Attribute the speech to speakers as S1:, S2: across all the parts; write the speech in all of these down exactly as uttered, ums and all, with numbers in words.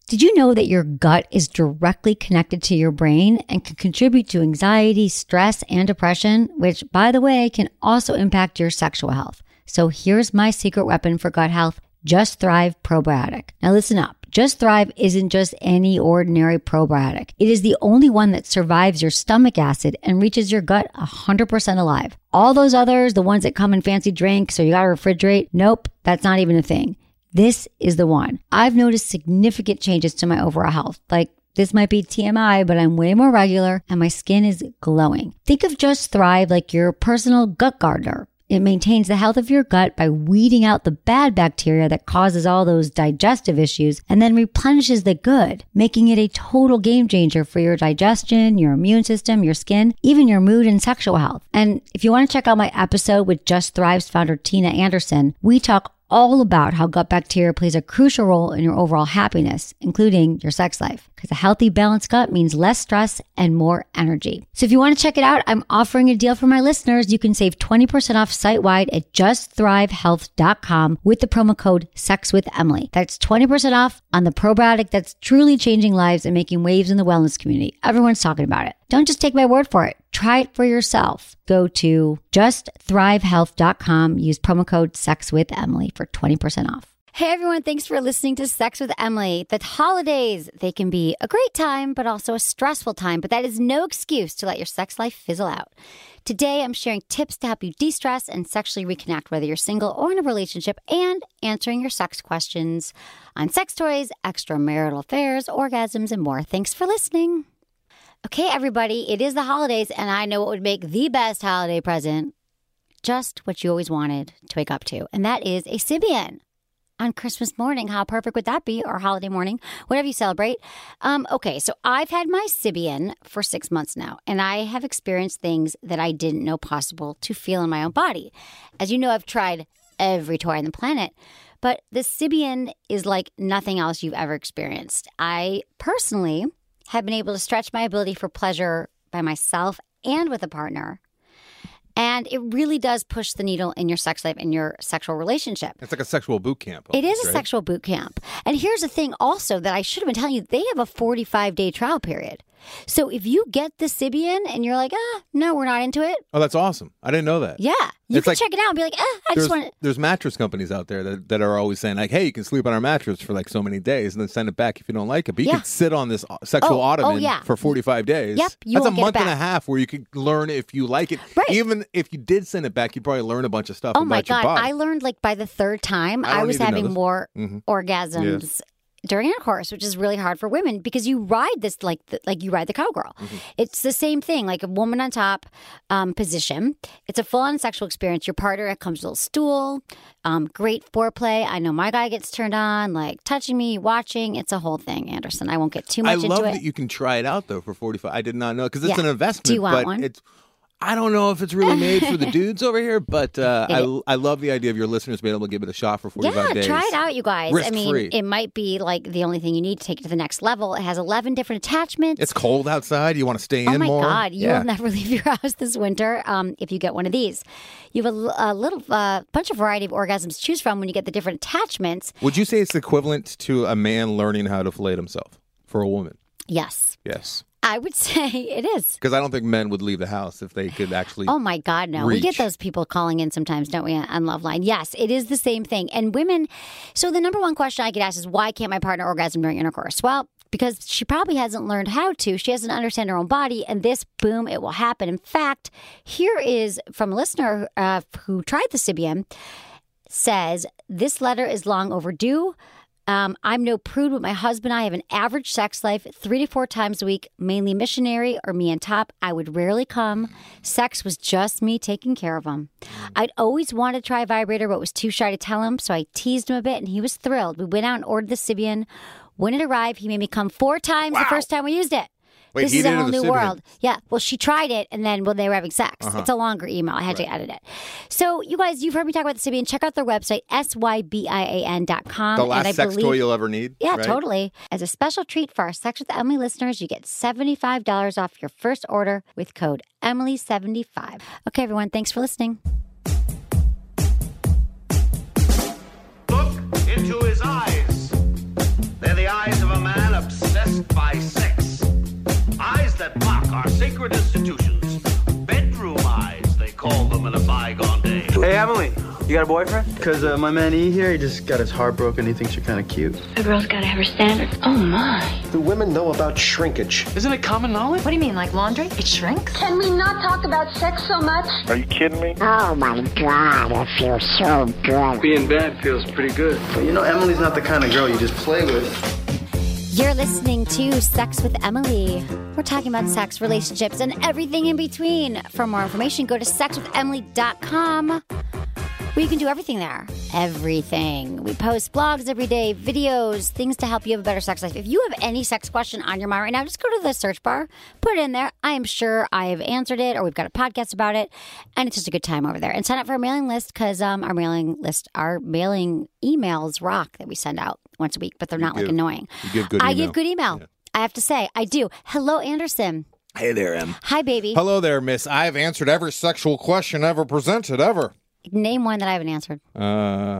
S1: Did you know that your gut is directly connected to your brain and can contribute to anxiety, stress, and depression, which, by the way, can also impact your sexual health? So here's my secret weapon for gut health, Just Thrive Probiotic. Now listen up. Just Thrive isn't just any ordinary probiotic. It is the only one that survives your stomach acid and reaches your gut one hundred percent alive. All those others, the ones that come in fancy drinks or you gotta refrigerate, nope, that's not even a thing. This is the one. I've noticed significant changes to my overall health. Like, this might be T M I, but I'm way more regular and my skin is glowing. Think of Just Thrive like your personal gut gardener. It maintains the health of your gut by weeding out the bad bacteria that causes all those digestive issues and then replenishes the good, making it a total game changer for your digestion, your immune system, your skin, even your mood and sexual health. And if you want to check out my episode with Just Thrive's founder, Tina Anderson, we talk all about how gut bacteria plays a crucial role in your overall happiness, including your sex life. Because a healthy, balanced gut means less stress and more energy. So if you want to check it out, I'm offering a deal for my listeners. You can save twenty percent off site-wide at just thrive health dot com with the promo code SEXWITHEMILY. That's twenty percent off on the probiotic that's truly changing lives and making waves in the wellness community. Everyone's talking about it. Don't just take my word for it. Try it for yourself. Go to just thrive health dot com. Use promo code SEXWITHEMILY for twenty percent off. Hey everyone, thanks for listening to Sex with Emily. The holidays, they can be a great time, but also a stressful time, but that is no excuse to let your sex life fizzle out. Today, I'm sharing tips to help you de-stress and sexually reconnect, whether you're single or in a relationship, and answering your sex questions on sex toys, extramarital affairs, orgasms, and more. Thanks for listening. Okay, everybody, it is the holidays, and I know what would make the best holiday present. Just what you always wanted to wake up to, and that is a Sybian. On Christmas morning, how perfect would that be? Or holiday morning, whatever you celebrate. Um, okay, so I've had my Sybian for six months now, and I have experienced things that I didn't know possible to feel in my own body. As you know, I've tried every toy on the planet, but the Sybian is like nothing else you've ever experienced. I personally have been able to stretch my ability for pleasure by myself and with a partner. And it really does push the needle in your sex life and your sexual relationship.
S2: It's like a sexual boot camp.
S1: It is a
S2: right?
S1: sexual boot camp. And here's the thing also that I should have been telling you. They have a forty-five day trial period. So if you get the Sybian and you're like, ah, no, we're not into it.
S2: Oh, that's awesome. I didn't know that.
S1: Yeah. You
S2: it's
S1: can
S2: like,
S1: check it out and be like, ah, I just want to.
S2: There's mattress companies out there that, that are always saying like, hey, you can sleep on our mattress for like so many days and then send it back if you don't like it. But you
S1: yeah.
S2: can sit on this sexual
S1: oh,
S2: ottoman
S1: oh, yeah.
S2: for forty-five days.
S1: Yep. You
S2: That's
S1: won't
S2: a
S1: get
S2: month
S1: it
S2: and
S1: back.
S2: a half where you could learn if you like it.
S1: Right.
S2: Even if you did send it back, you'd probably learn a bunch of stuff
S1: oh
S2: about
S1: my
S2: your
S1: God.
S2: body.
S1: I learned like by the third time,
S2: I,
S1: I was having
S2: know
S1: more
S2: mm-hmm.
S1: orgasms.
S2: Yes.
S1: During intercourse, which is really hard for women because you ride this like the, like you ride the cowgirl. Mm-hmm. It's the same thing, like a woman on top um, position. It's a full-on sexual experience. Your partner, it comes with a little stool, um, great foreplay. I know my guy gets turned on, like touching me, watching. It's a whole thing, Anderson. I won't get too much
S2: I
S1: into it.
S2: love that you can try it out though for forty-five. I did not know because it's
S1: yeah.
S2: an investment.
S1: Do you want
S2: but
S1: one?
S2: It's I don't know if it's really made for the dudes over here, but uh, I, I love the idea of your listeners being able to give it a shot for forty-five
S1: yeah,
S2: days.
S1: Try it out, you guys.
S2: Risk
S1: I mean,
S2: free.
S1: It might be like the only thing you need to take it to the next level. It has eleven different attachments.
S2: It's cold outside. You want to stay
S1: oh
S2: in
S1: my
S2: more?
S1: God, you
S2: yeah.
S1: will never leave your house this winter um, if you get one of these. You have a, a little uh, bunch of variety of orgasms to choose from when you get the different attachments.
S2: Would you say it's equivalent to a man learning how to fillet himself for a woman?
S1: Yes.
S2: Yes.
S1: I would say it is.
S2: Because I don't think men would leave the house if they could actually
S1: Oh, my God, no.
S2: reach.
S1: We get those people calling in sometimes, don't we, on Loveline? Yes, it is the same thing. And women, so the number one question I get asked is, why can't my partner orgasm during intercourse? Well, because she probably hasn't learned how to. She doesn't understand her own body. And this, boom, it will happen. In fact, here is from a listener uh, who tried the Sybian, says, this letter is long overdue. Um, I'm no prude with my husband. I have an average sex life, three to four times a week, mainly missionary or me on top. I would rarely come. Sex was just me taking care of him. I'd always wanted to try a vibrator, but was too shy to tell him, so I teased him a bit, and he was thrilled. We went out and ordered the Sybian. When it arrived, he made me come four times
S2: Wow.
S1: the first time we used it.
S2: Wait,
S1: this
S2: he
S1: is
S2: did
S1: a
S2: it
S1: whole
S2: in the
S1: new
S2: Sybian.
S1: world. Yeah. Well, she tried it, and then when they were having sex.
S2: Uh-huh.
S1: It's a longer email. I had
S2: Right.
S1: to edit it. So, you guys, you've heard me talk about the Sybian. Check out their website, S Y B I A N dot com.
S2: The last
S1: and I
S2: sex
S1: believe,
S2: toy you'll ever need.
S1: Yeah,
S2: right?
S1: totally. As a special treat for our Sex with Emily listeners, you get seventy-five dollars off your first order with code Emily seventy-five. Okay, everyone, thanks for listening.
S3: Look into his eyes. They're the eyes of a man by sex. Eyes that mock our sacred institutions. Bedroom eyes, they call them in a bygone day.
S4: Hey, Emily, you got a boyfriend? Because uh, my man E here, he just got his heart broken. He thinks you're kind of cute.
S5: A girl's got to have her standards. Oh, my.
S6: Do women know about shrinkage?
S4: Isn't it common knowledge?
S5: What do you mean, like laundry? It shrinks?
S7: Can we not talk about sex so much?
S8: Are you kidding me?
S9: Oh, my God, it feels so good.
S4: Being bad feels pretty good. But you know, Emily's not the kind of girl you just play with.
S1: You're listening to Sex with Emily. We're talking about sex, relationships, and everything in between. For more information, go to sex with emily dot com, where you can do everything there. Everything. We post blogs every day, videos, things to help you have a better sex life. If you have any sex question on your mind right now, just go to the search bar, put it in there. I am sure I have answered it, or we've got a podcast about it, and it's just a good time over there. And sign up for our mailing list, because um, our mailing list, our mailing emails rock that we send out once a week, but they're not
S2: you
S1: like
S2: give,
S1: annoying.
S2: You give good
S1: I
S2: email.
S1: give good email. Yeah. I have to say, I do. Hello, Anderson.
S2: Hey there, Em.
S1: Hi, baby.
S10: Hello there, miss. I've answered every sexual question ever presented, ever.
S1: Name one that I haven't answered.
S2: Uh,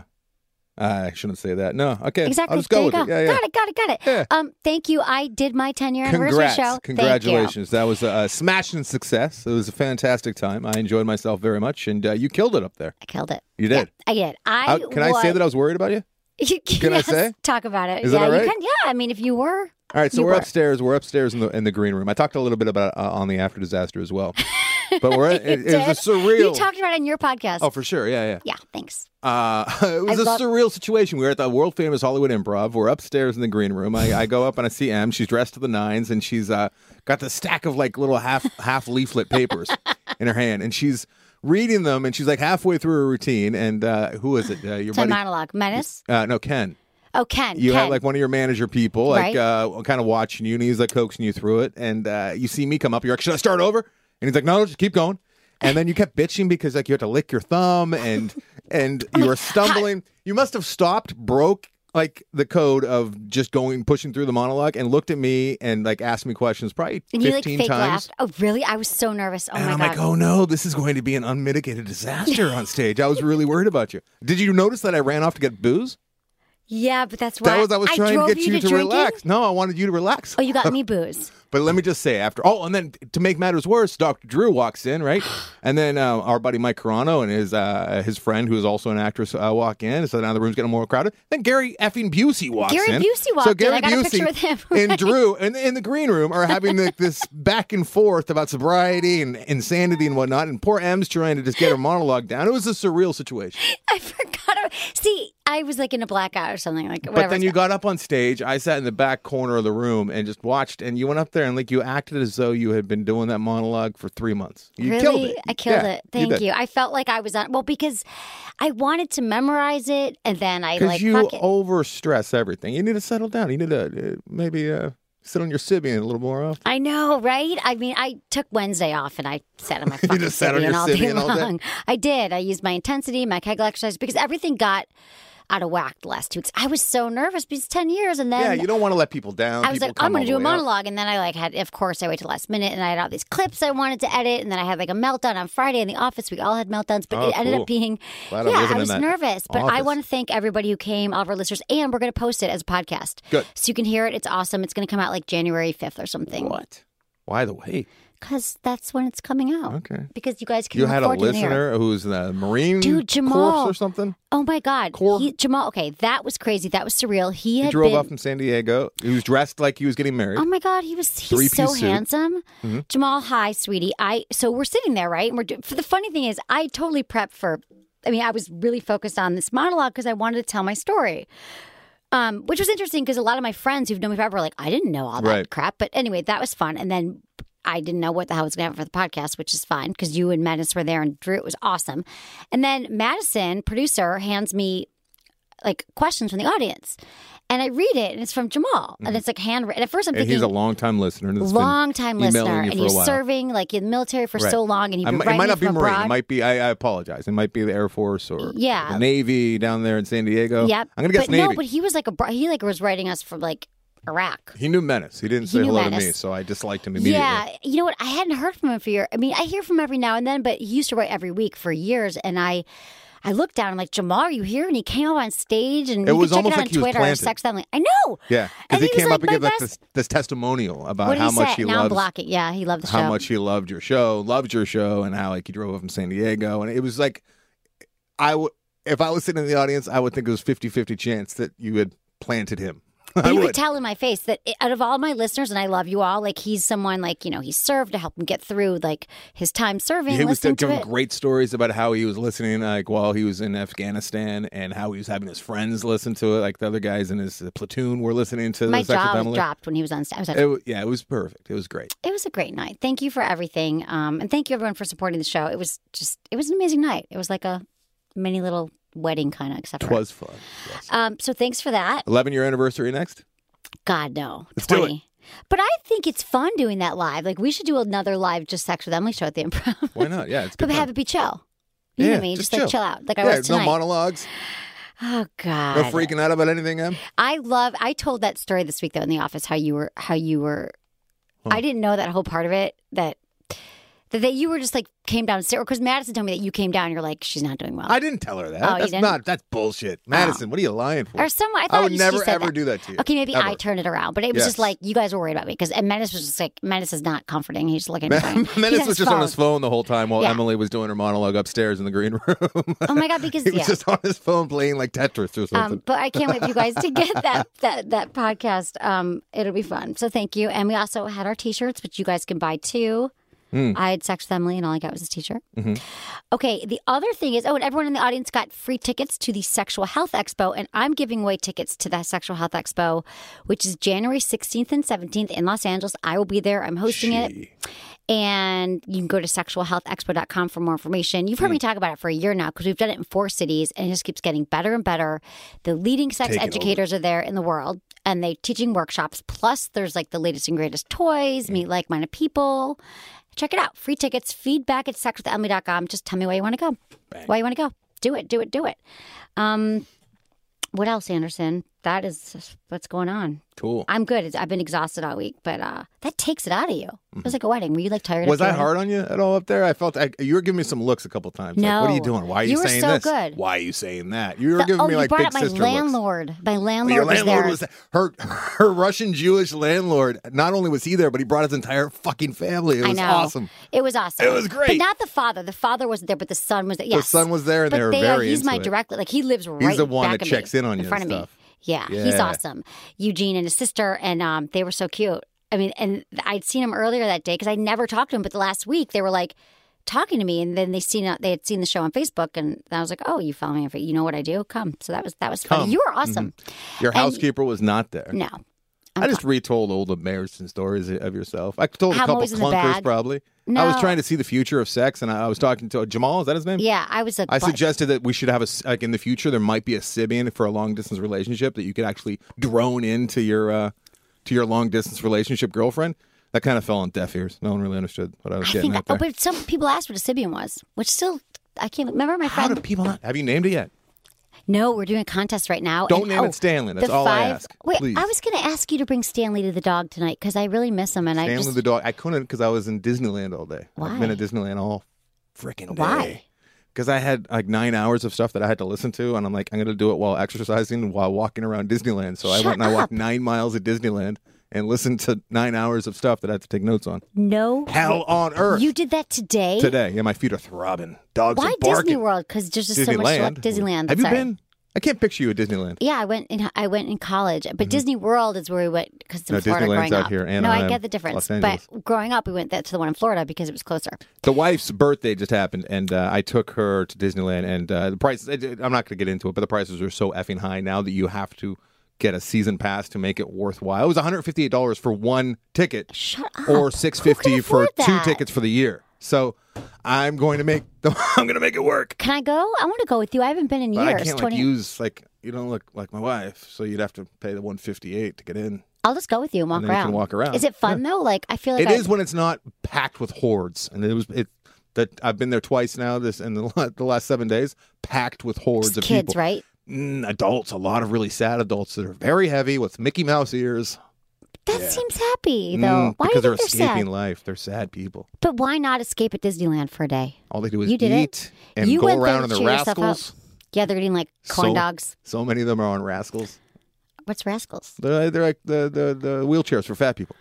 S2: I shouldn't say that. No, okay.
S1: Exactly.
S2: I'll just go
S1: there
S2: with
S1: you
S2: it.
S1: go.
S2: Yeah, yeah.
S1: Got it, got it, got it.
S2: Yeah.
S1: Um, thank you. I did my ten-year anniversary
S2: Congrats.
S1: show.
S2: Congratulations. That was a, a smashing success. It was a fantastic time. I enjoyed myself very much, and uh, you killed it up there.
S1: I killed it.
S2: You did.
S1: Yeah, I did. I
S2: How, can
S1: was...
S2: I say that I was worried about you? Can
S1: yes,
S2: I say?
S1: Talk about it.
S2: Is
S1: yeah,
S2: that all right?
S1: You can, yeah, I mean, if you were.
S2: All right, so
S1: you
S2: we're
S1: were.
S2: upstairs. We're upstairs in the in the green room. I talked a little bit about uh, on the After Disaster as well, but we're it,
S1: You
S2: it was a
S1: did.
S2: surreal.
S1: You talked about it in your podcast.
S2: Oh, for sure. Yeah, yeah.
S1: Yeah, thanks.
S2: Uh, it was
S1: I
S2: a
S1: love-
S2: surreal situation. We were at the world famous Hollywood Improv. We're upstairs in the green room. I, I go up and I see Em. She's dressed to the nines, and she's uh, got the stack of like little half half leaflet papers in her hand, and she's reading them. And she's like halfway through her routine. And uh, who is it? Uh, your
S1: It's a
S2: buddy?
S1: monologue. Menace?
S2: Uh, no, Ken.
S1: Oh, Ken.
S2: You
S1: Ken.
S2: have like one of your manager people, like
S1: Right.
S2: uh, kind of watching you, and he's like coaxing you through it. And uh, you see me come up. You're like, should I start over? And he's like, no, just keep going. And then you kept bitching because like you had to lick your thumb and and you were stumbling. You must have stopped, broke like the code of just going pushing through the monologue, and looked at me and like asked me questions probably
S1: And you like
S2: fifteen
S1: fake
S2: times.
S1: laughed. Oh, really? I was so nervous. Oh,
S2: and
S1: my
S2: I'm
S1: God.
S2: like, oh no, this is going to be an unmitigated disaster on stage. I was really worried about you. Did you notice that I ran off to get booze?
S1: Yeah, but that's why
S2: That was I was trying
S1: drove
S2: to get you,
S1: you
S2: to,
S1: to drinking?
S2: relax. No, I wanted you to relax.
S1: Oh, you got me booze.
S2: But let me just say, after oh, and then to make matters worse, Doctor Drew walks in, right, and then uh, our buddy Mike Carano and his uh, his friend, who is also an actress, uh, walk in. So now the room's getting more crowded. Then Gary effing Busey walks
S1: Gary
S2: in.
S1: Busey walked
S2: so
S1: in.
S2: Gary
S1: I got a
S2: Busey
S1: picture with him.
S2: and Drew in, in the green room are having like, this back and forth about sobriety and insanity and whatnot. And poor Em's trying to just get her monologue down. It was a surreal situation.
S1: I forgot. See, I was like in a blackout or something like.
S2: But then you got up on stage. I sat in the back corner of the room and just watched. And you went up there and like you acted as though you had been doing that monologue for three months. You
S1: really?
S2: killed it.
S1: I killed
S2: Yeah,
S1: it. Thank
S2: did.
S1: you. I felt like I was on. Well, because I wanted to memorize it, and then I
S2: Because
S1: like
S2: you
S1: fuck it.
S2: overstress everything. You need to settle down. You need to uh, maybe uh, sit on your Sybian a little more often.
S1: I know, right? I mean, I took Wednesday off and I sat on my
S2: You
S1: fucking
S2: just sat on
S1: Sybian
S2: your
S1: all day
S2: Sybian all day?
S1: long. I did. I used my intensity, my Kegel exercise, because everything got out of whack the last two weeks. I was so nervous because it's ten years, and then
S2: Yeah, you don't want to let people down.
S1: I was
S2: People
S1: like,
S2: come
S1: I'm going
S2: all
S1: to do a
S2: the way up.
S1: monologue. And then I like had, of course, I waited till last minute and I had all these clips I wanted to edit. And then I had like a meltdown on Friday in the office. We all had meltdowns, but
S2: Oh,
S1: it ended
S2: cool.
S1: up being,
S2: Glad I
S1: yeah,
S2: wasn't
S1: I
S2: in
S1: was
S2: that
S1: nervous. But I
S2: office.
S1: want to thank everybody who came, all of our listeners. And we're going to post it as a podcast.
S2: Good.
S1: So you can hear it. It's awesome. It's going to come out like January fifth or something.
S2: What? Why the wait?
S1: Because that's when it's coming out.
S2: Okay.
S1: Because you guys can
S2: You
S1: look
S2: had a
S1: forward to the year.
S2: listener who's in the Marine
S1: Dude, Jamal.
S2: Corps or something?
S1: Oh my God.
S2: Corps?
S1: He, Jamal, okay, that was crazy. That was surreal. He
S2: He
S1: had
S2: drove
S1: been,
S2: up from San Diego. He was dressed like he was getting married.
S1: Oh my God, he was he's
S2: Three-piece
S1: so
S2: suit.
S1: handsome.
S2: Mm-hmm.
S1: Jamal, hi, sweetie. I so we're sitting there, right? And we're do, for the funny thing is, I totally prepped for. I mean, I was really focused on this monologue because I wanted to tell my story. Um, which was interesting because a lot of my friends who've known me forever were like, I didn't know all that
S2: Right.
S1: crap. But anyway, that was fun. And then I didn't know what the hell was going to happen for the podcast, which is fine because you and Menace were there and Drew. It was awesome. And then Madison, producer, hands me like questions from the audience. And I read it, and it's from Jamal, and it's like handwritten. At first, I'm
S2: and
S1: thinking
S2: he's a long-time listener. And has been
S1: long-time
S2: emailing
S1: listener,
S2: you
S1: and
S2: for
S1: he
S2: a
S1: was
S2: while.
S1: serving like in the military for
S2: Right.
S1: so long, and he'd
S2: I
S1: been
S2: mi- it
S1: writing
S2: might not be
S1: from
S2: Marine.
S1: abroad.
S2: It might be. I, I apologize. It might be the Air Force or
S1: Yeah.
S2: the Navy down there in San Diego.
S1: Yep.
S2: I'm gonna guess
S1: but
S2: Navy.
S1: No, but he was like a bro- he like was writing us from like Iraq.
S2: He knew Menace. He didn't
S1: He
S2: say
S1: knew
S2: hello to
S1: Menace.
S2: me, so I disliked him immediately.
S1: Yeah, you know what? I hadn't heard from him for years. I mean, I hear from him every now and then, but he used to write every week for years, and I. I looked down. I'm like, Jamal, are you here? And he came up on stage, and
S2: It
S1: you
S2: was
S1: can check
S2: almost
S1: it out
S2: like
S1: on
S2: he was
S1: Twitter.
S2: planted.
S1: Sex Family. I know.
S2: Yeah,
S1: And
S2: because he,
S1: he was
S2: came
S1: like
S2: up and
S1: my
S2: gave like
S1: best-
S2: this, this testimonial about
S1: What did
S2: how
S1: he
S2: much
S1: say?
S2: he
S1: now I'm
S2: loves
S1: blocking. Yeah, he loved the show.
S2: how much he loved your show, loved your show, and how like he drove up from San Diego, and it was like, I would if I was sitting in the audience, I would think it was fifty-fifty chance that you had planted him.
S1: But
S2: I
S1: you
S2: would.
S1: could tell in my face that it, out of all my listeners, and I love you all, like he's someone like, you know, he served to help him get through like his time serving,
S2: He was
S1: listening to
S2: giving
S1: it.
S2: great stories about how he was listening, like while he was in Afghanistan, and how he was having his friends listen to it. Like the other guys in his platoon were listening to
S1: My
S2: the Sex with
S1: jaw
S2: Emily.
S1: dropped when he was on stage. I was like,
S2: It, wa- yeah, it was perfect. It was great.
S1: it was a great night. Thank you for everything. Um, and thank you everyone for supporting the show. It was just, it was an amazing night. It was like a mini little wedding kind of, except for
S2: Twas fun. Yes.
S1: Um, so thanks for that.
S2: eleven year anniversary next.
S1: God, no.
S2: Let's do
S1: twenty. But I think it's fun doing that live. Like we should do another live just Sex with Emily show at the Improv.
S2: Why not? Yeah, it's good.
S1: But have
S2: fun.
S1: it be chill. You
S2: yeah,
S1: know what I mean?
S2: just,
S1: Just, like chill out. Like I
S2: yeah,
S1: was
S2: no
S1: tonight.
S2: monologues.
S1: Oh God.
S2: No freaking out about anything, Em.
S1: I love I told that story this week though in the office how you were how you were I didn't know that whole part of it that that, that you were just like came downstairs because Madison told me that you came down and you're like she's not doing well.
S2: I didn't tell her that.
S1: Oh, you
S2: that's
S1: didn't?
S2: not. That's bullshit, Madison. What are you lying for?
S1: Or someone I thought
S2: I would
S1: you,
S2: never
S1: she said
S2: ever
S1: that.
S2: do that to you.
S1: Okay, maybe
S2: Ever.
S1: I turned it around, but it was
S2: Yes.
S1: just like you guys were worried about me because and Menace was just like Menace is not comforting. He's just looking at me. funny.
S2: Menace
S1: He's
S2: was just on his
S1: phone.
S2: phone the whole time while
S1: Yeah.
S2: Emily was doing her monologue upstairs in the green room.
S1: Oh my God, because
S2: he was
S1: yeah.
S2: just on his phone playing like Tetris or something.
S1: Um, but I can't wait for you guys to get that that that podcast. Um, it'll be fun. So thank you. And we also had our T-shirts, which you guys can buy too.
S2: Mm.
S1: I had Sex with Emily, and all I got was a T-shirt.
S2: Mm-hmm.
S1: Okay. The other thing is, oh, and everyone in the audience got free tickets to the Sexual Health Expo, and I'm giving away tickets to that Sexual Health Expo, which is January sixteenth and seventeenth in Los Angeles. I will be there. I'm hosting
S2: Gee.
S1: it. And you can go to sexual health expo dot com for more information. You've heard me talk about it for a year now because we've done it in four cities and it just keeps getting better and better. The leading sex
S2: Taking
S1: educators are there in the world and they're teaching workshops. Plus, there's like the latest and greatest toys, meet like minded people. Check it out. Free tickets, feedback at sex with emily dot com. Just tell me why you want to go.
S2: Bang.
S1: Why you want to go. Do it, do it, do it. Um, what else, Anderson? That is what's going on.
S2: Cool.
S1: I'm good. It's, I've been exhausted all week, but uh, that takes it out of you. It was like a wedding. Were you like tired?
S2: Was
S1: after
S2: I
S1: your wedding?
S2: hard on you at all up there? I felt I, you were giving me some looks a couple times.
S1: No.
S2: Like, what are you doing? Why are you,
S1: You were
S2: saying
S1: so
S2: this?
S1: good.
S2: Why are you saying that? You were
S1: The-
S2: giving
S1: oh,
S2: me
S1: you
S2: like
S1: brought
S2: big
S1: up my
S2: sister
S1: landlord. My
S2: looks.
S1: landlord
S2: Your
S1: was
S2: landlord
S1: there.
S2: was her. Her Russian Jewish landlord. Not only was he there, but he brought his entire fucking family. It
S1: I
S2: was
S1: know.
S2: awesome.
S1: It was awesome.
S2: It was great.
S1: But not the father. The father wasn't there, but the son was there. Yes.
S2: son was there, and
S1: but
S2: they were
S1: uh,
S2: very
S1: He's
S2: into
S1: my
S2: it.
S1: direct. Like he lives right.
S2: the one
S1: back
S2: that
S1: of
S2: checks
S1: me,
S2: in on you
S1: in
S2: and
S1: front of me.
S2: stuff.
S1: Yeah, he's
S2: Yeah.
S1: awesome. Eugene and his sister, and um, they were so cute. I mean, and I'd seen him earlier that day because I never talked to him, but the last week they were like talking to me, and then they seen they had seen the show on Facebook, and I was like, "Oh, you follow me? on Fa- You know what I do? Come." So that was that was funny.
S2: Come.
S1: You were awesome.
S2: Your
S1: And-
S2: housekeeper was not there.
S1: No, I'm
S2: I just
S1: fine.
S2: retold old embarrassing stories of yourself. I told a
S1: How I'm
S2: couple
S1: always in the
S2: clunkers
S1: bag.
S2: probably. I was
S1: No.
S2: trying to see the future of sex, and I, I was talking to Jamal. Is that his name?
S1: Yeah, I was a.
S2: I
S1: but-
S2: suggested that we should have a s- like in the future there might be a Sibian for a long distance relationship that you could actually drone into your uh, to your long distance relationship girlfriend. That kind of fell on deaf ears. No one really understood what I was
S1: I
S2: getting
S1: think.
S2: at there.
S1: Oh, but some people asked what a Sibian was, which still I can't remember. My
S2: How
S1: friend.
S2: do people not? Have you named it yet?
S1: No, we're doing a contest right now.
S2: Don't
S1: and-
S2: name
S1: oh,
S2: it Stanley. That's
S1: the
S2: all I
S1: five-
S2: ask.
S1: Wait,
S2: Please.
S1: I was going to ask you to bring Stanley to the dog tonight because I really miss him, and I
S2: Stanley
S1: just
S2: the dog. I couldn't because I was in Disneyland all day. I've been
S1: Why?
S2: at Disneyland all freaking day.
S1: Why?
S2: Because I had like nine hours of stuff that I had to listen to, and I'm like, I'm going to do it while exercising, and while walking around Disneyland. So I
S1: Shut
S2: went and I walked
S1: up.
S2: nine miles at Disneyland and listened to nine hours of stuff that I had to take notes on.
S1: no
S2: Hell on earth.
S1: You did that today.
S2: Today, yeah, my feet are throbbing. Dogs
S1: Why
S2: are barking.
S1: Disney World? Because there's just so much
S2: Disneyland.
S1: select Disneyland.
S2: Have you
S1: sorry.
S2: been? I can't picture you at Disneyland.
S1: Yeah, I went in. I went in college, but Disney World is where we went because in
S2: No,
S1: Florida
S2: Disneyland's
S1: growing
S2: out
S1: up.
S2: here,
S1: no, I
S2: Anaheim,
S1: get the difference.
S2: Los Angeles.
S1: But growing up, we went there to the one in Florida because it was closer.
S2: The wife's birthday just happened, and uh, I took her to Disneyland. And uh, the price, I'm not going to get into it, but the prices are so effing high now that you have to get a season pass to make it worthwhile. It was one hundred fifty-eight dollars for one ticket,
S1: Shut up.
S2: or six hundred fifty
S1: Who
S2: dollars
S1: can
S2: for
S1: afford
S2: two
S1: that?
S2: tickets for the year. So I'm going to make the, I'm going to make it work.
S1: Can I go? I want to go with you. I haven't been in
S2: But
S1: years.
S2: I can't like
S1: twenty
S2: use like you don't look like my wife, so you'd have to pay the one hundred fifty-eight to get in.
S1: I'll just go with you and walk
S2: And then you
S1: around.
S2: can walk around.
S1: Is it fun though? Like I feel like
S2: It
S1: I,
S2: is when it's not packed with hordes, and it was it. That I've been there twice now. This in the, la- the last seven days, packed with hordes
S1: just
S2: of
S1: kids,
S2: people.
S1: right?
S2: Mm, adults, a lot of really sad adults that are very heavy with Mickey Mouse ears.
S1: That
S2: Yeah.
S1: seems happy, though.
S2: Mm,
S1: why
S2: because
S1: do
S2: they're
S1: you think they're
S2: escaping
S1: sad?
S2: life. They're sad people.
S1: But why not escape at Disneyland for a day?
S2: All they do is
S1: You did
S2: eat
S1: it.
S2: and
S1: You
S2: go
S1: went there
S2: around
S1: to
S2: in the
S1: cheer yourself up.
S2: rascals.
S1: Yeah, they're eating like corn
S2: So-
S1: dogs.
S2: So many of them are on rascals.
S1: What's rascals?
S2: They're, they're like the, the, the wheelchairs for fat people.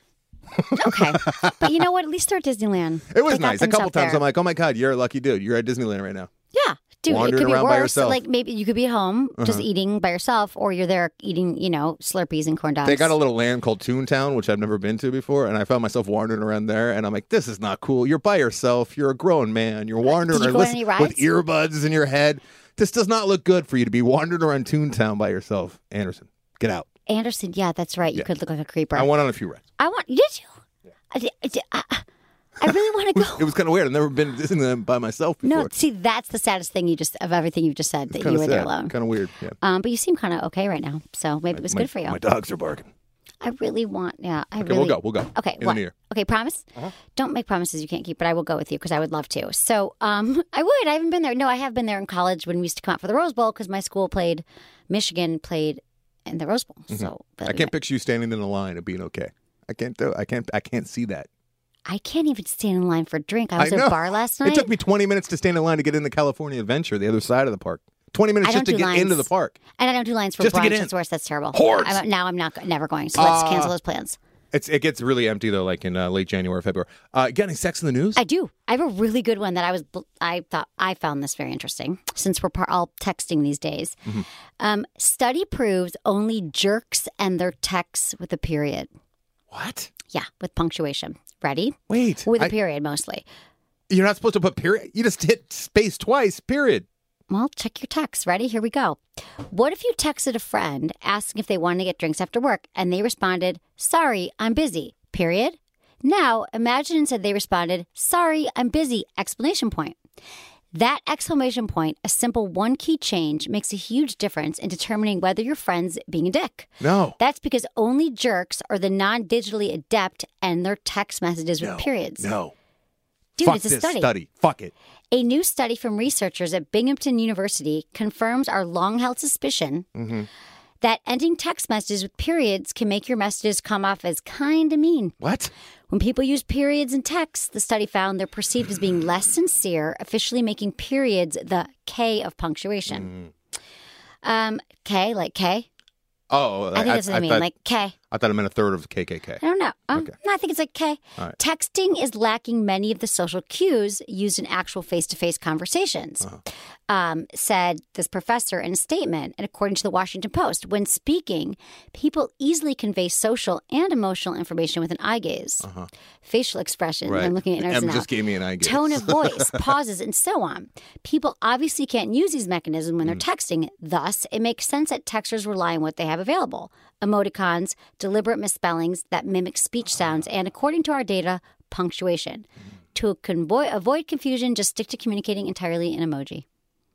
S1: Okay. But you know what? At least they're at Disneyland.
S2: It was
S1: They got
S2: nice. A
S1: things
S2: couple
S1: out
S2: times
S1: there.
S2: I'm like, oh my God, you're a lucky dude. You're at Disneyland right now.
S1: Yeah. Dude,
S2: Wandering
S1: it could be
S2: around
S1: worse.
S2: by yourself.
S1: Like maybe you could be at home just
S2: Uh-huh.
S1: eating by yourself, or you're there eating, you know, Slurpees and corn dogs.
S2: They got a little land called Toontown, which I've never been to before, and I found myself wandering around there, and I'm like, this is not cool. You're by yourself. You're a grown man. You're wandering
S1: Did you
S2: around
S1: go on any
S2: with
S1: rides?
S2: earbuds in your head. This does not look good for you to be wandering around Toontown by yourself. Anderson, get out.
S1: Anderson, yeah, that's right. You
S2: Yeah.
S1: could look like a creeper.
S2: I went on a few rides.
S1: I want. Did you? I, did- I, did- I, I really want to go.
S2: It was kind of weird. I've never been to Disneyland by myself before.
S1: No, see, that's the saddest thing you just of everything you just said that you were there alone.
S2: Kind of weird. Yeah.
S1: Um, but you seem kind of okay right now, so maybe it was
S2: my,
S1: good for you.
S2: My dogs are barking.
S1: I really want. Yeah, I
S2: Okay,
S1: really.
S2: we'll go. We'll go.
S1: Okay,
S2: In
S1: what?
S2: the year.
S1: Okay, promise.
S2: Uh-huh.
S1: Don't make promises you can't keep, but I will go with you because I would love to. So, um, I would. I haven't been there. No, I have been there in college when we used to come out for the Rose Bowl because my school played, Michigan played in the Rose Bowl. So
S2: Mm-hmm. I can't picture you standing in a line and being okay. I can't do. I can't. I can't see that.
S1: I can't even stand in line for a drink. I was
S2: I
S1: at
S2: know.
S1: a bar last night.
S2: It took me twenty minutes to stand in line to get in the California Adventure, the other side of the park. twenty minutes
S1: I
S2: just
S1: don't
S2: to
S1: do
S2: get
S1: lines.
S2: into the park.
S1: And I don't do lines for
S2: Just to
S1: brunch.
S2: get in.
S1: That's worse. That's terrible.
S2: Whores.
S1: I'm, now I'm not never going. So let's
S2: Uh,
S1: cancel those plans.
S2: It's it gets really empty though, like in uh, late January, February. Uh, you got any Sex in the News?
S1: I do. I have a really good one that I was. I thought I found this very interesting since we're par- all texting these days.
S2: Mm-hmm.
S1: Um, study proves only jerks end their texts with a period.
S2: What?
S1: Yeah, with punctuation. Ready?
S2: Wait.
S1: With a
S2: I-
S1: period mostly.
S2: You're not supposed to put period. You just hit space twice. Period.
S1: Well, check your text. Ready? Here we go. What if you texted a friend asking if they wanted to get drinks after work and they responded, "Sorry, I'm busy." Period. Now, imagine instead they responded, "Sorry, I'm busy." Exclamation point. That exclamation point, a simple one key change, makes a huge difference in determining whether your friend's being a dick.
S2: No.
S1: That's because only jerks or the non-digitally adept end their text messages
S2: No.
S1: with periods.
S2: No.
S1: Dude,
S2: Fuck
S1: it's a
S2: this
S1: study.
S2: study. Fuck it.
S1: A new study from researchers at Binghamton University confirms our long-held suspicion
S2: Mm-hmm.
S1: that ending text messages with periods can make your messages come off as kind of mean.
S2: What?
S1: When people use periods in text, the study found they're perceived as being less sincere, officially making periods the K of punctuation.
S2: Mm.
S1: Um, K, like K?
S2: Oh,
S1: I think that's what I, mean,
S2: thought,
S1: like K.
S2: I thought I meant a third of K K K.
S1: I don't know. Um,
S2: Okay.
S1: No, I think it's like K.
S2: All right.
S1: Texting is lacking many of the social cues used in actual face-to-face conversations,
S2: Uh-huh.
S1: um, said this professor in a statement. And according to the Washington Post, when speaking, people easily convey social and emotional information with an eye gaze, facial expression.
S2: Right.
S1: I'm looking at
S2: Em
S1: now.
S2: just gave me an eye gaze.
S1: Tone of voice, pauses, and so on. People obviously can't use these mechanisms when they're
S2: Mm.
S1: texting. Thus, it makes sense that texters rely on what they have available. Emoticons, deliberate misspellings that mimic speech sounds, and according to our data, punctuation. To convo- avoid confusion, just stick to communicating entirely in emoji.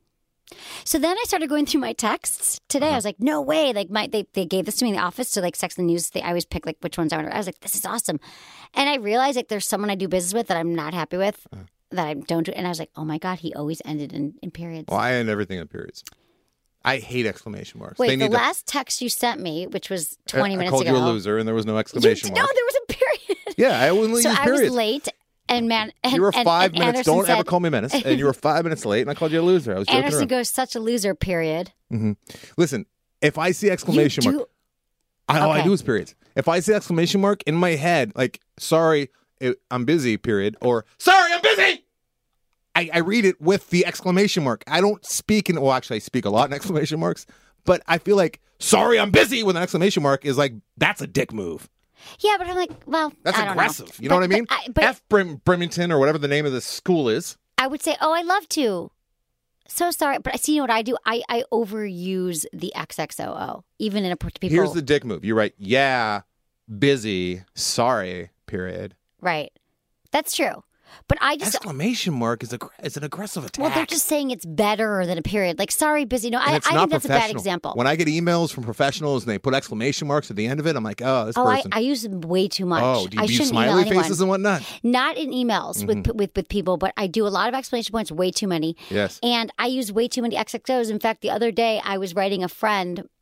S1: So then I started going through my texts today. I was like, no way. Like my they, they gave this to me in the office to like Sex and the News. They, I always pick like which ones I want to. I was like, this is awesome. And I realized like there's someone I do business with that I'm not happy with, that I don't do. And I was like, oh my God, he always ended in, in periods.
S2: Well, I end everything in periods. I hate exclamation marks.
S1: Wait,
S2: They
S1: the
S2: need to-
S1: last text you sent me, which was twenty
S2: I
S1: minutes
S2: called
S1: ago.
S2: you a loser, and there was no
S1: You-
S2: exclamation
S1: no,
S2: mark.
S1: there was a period.
S2: Yeah, I wouldn't
S1: So
S2: use
S1: I
S2: periods.
S1: was late, and man, and,
S2: You were
S1: and-
S2: five
S1: and
S2: minutes.
S1: Anderson
S2: Don't ever
S1: said-
S2: call me menace. And you were five minutes late, and I called you a loser. I was joking
S1: Anderson
S2: around.
S1: goes, such a loser. Period.
S2: hmm Listen, if I see exclamation
S1: You
S2: mark,
S1: do-
S2: I, all I
S1: Okay.
S2: do is periods. If I see exclamation mark in my head, like "sorry, it, I'm busy," period, or "sorry, I'm busy," I, I read it with the exclamation mark. I don't speak in. Well, actually, I speak a lot in exclamation marks, but I feel like "sorry, I'm busy" with an exclamation mark is like that's a dick move.
S1: Yeah, but I'm like, well,
S2: That's
S1: I don't
S2: aggressive.
S1: know.
S2: You know
S1: But-
S2: what I mean?
S1: But, I, but
S2: F Brim, Brimington or whatever the name of the school is.
S1: I would say, oh, I love to. So sorry, but I see you know what I do. I, I overuse the X X O O, even in a to people.
S2: Here's the dick move. You write, "yeah, busy, sorry," period.
S1: Right. That's true. But I just
S2: Exclamation mark is, aggr- is an aggressive attack.
S1: well, they're just saying it's better than a period. Like, sorry, busy. No,
S2: And
S1: I,
S2: it's
S1: I
S2: not
S1: think that's a bad
S2: professional.
S1: example.
S2: When I get emails from professionals and they put exclamation marks at the end of it, I'm like, oh, this
S1: oh, I,
S2: person.
S1: I use them way too much.
S2: oh, do you
S1: I
S2: use
S1: shouldn't email
S2: smiley
S1: anyone.
S2: faces and whatnot?
S1: Not in emails
S2: Mhm.
S1: with, with with people, but I do a lot of exclamation points, way too many.
S2: Yes.
S1: And I use way too many X X Os. In fact, the other day I was writing a friend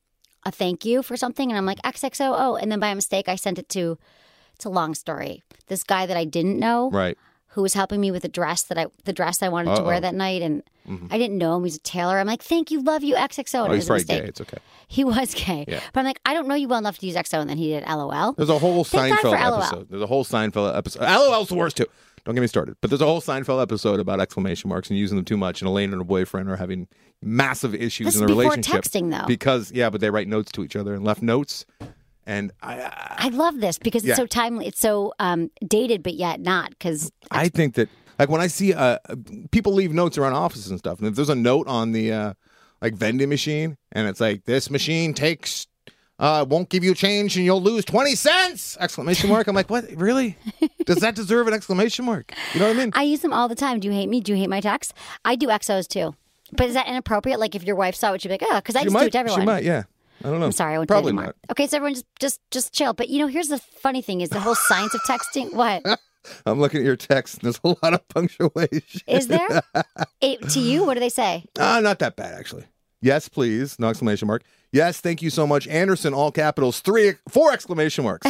S1: a thank you for something, and I'm like X X O O, and then by mistake I sent it to. It's a long story. This guy that I didn't know,
S2: Right.
S1: who was helping me with the dress that I the dress I wanted
S2: Uh-oh.
S1: to wear that night, and mm-hmm. I didn't know him. He's a tailor. I'm like, thank you, love you, X X O. And
S2: Oh,
S1: it
S2: he's
S1: was a
S2: probably
S1: mistake.
S2: gay. It's okay.
S1: He was gay,
S2: Yeah.
S1: but I'm like, I don't know you well enough to use X O, and then he did L O L.
S2: There's a whole
S1: Thank God for
S2: Seinfeld
S1: L O L.
S2: episode. There's a whole Seinfeld episode. L O L's the worst too. Don't get me started. But there's a whole Seinfeld episode about exclamation marks and using them too much. And Elaine and her boyfriend are having massive issues
S1: This
S2: in
S1: is
S2: the
S1: before
S2: relationship.
S1: texting, though.
S2: Because, yeah, but they write notes to each other and left notes. And I I,
S1: I love this because it's
S2: Yeah.
S1: so timely. It's so um, dated, but yet not. Because
S2: I think that, like, when I see uh, people leave notes around offices and stuff, and if there's a note on the, uh, like, vending machine, and it's like, this machine takes... Uh, won't give you change and you'll lose twenty cents! Exclamation mark. I'm like, what? Really? Does that deserve an exclamation mark? You know what I mean?
S1: I use them all the time. Do you hate me? Do you hate my text? I do X Os too. But is that inappropriate? Like if your wife saw it, she'd be like, oh, because I
S2: She
S1: just
S2: might,
S1: do it to everyone.
S2: She might, yeah. I don't know.
S1: I'm sorry, I won't
S2: Probably
S1: do it anymore.
S2: not.
S1: Okay, so everyone just, just just chill. But you know, here's the funny thing is the whole science of texting. What?
S2: I'm looking at your text and there's a lot of punctuation.
S1: Is there? It, to you, what do they say?
S2: Ah, not that bad, actually. Yes, please. No exclamation mark. Yes, thank you so much. Anderson, all capitals, three, four exclamation marks.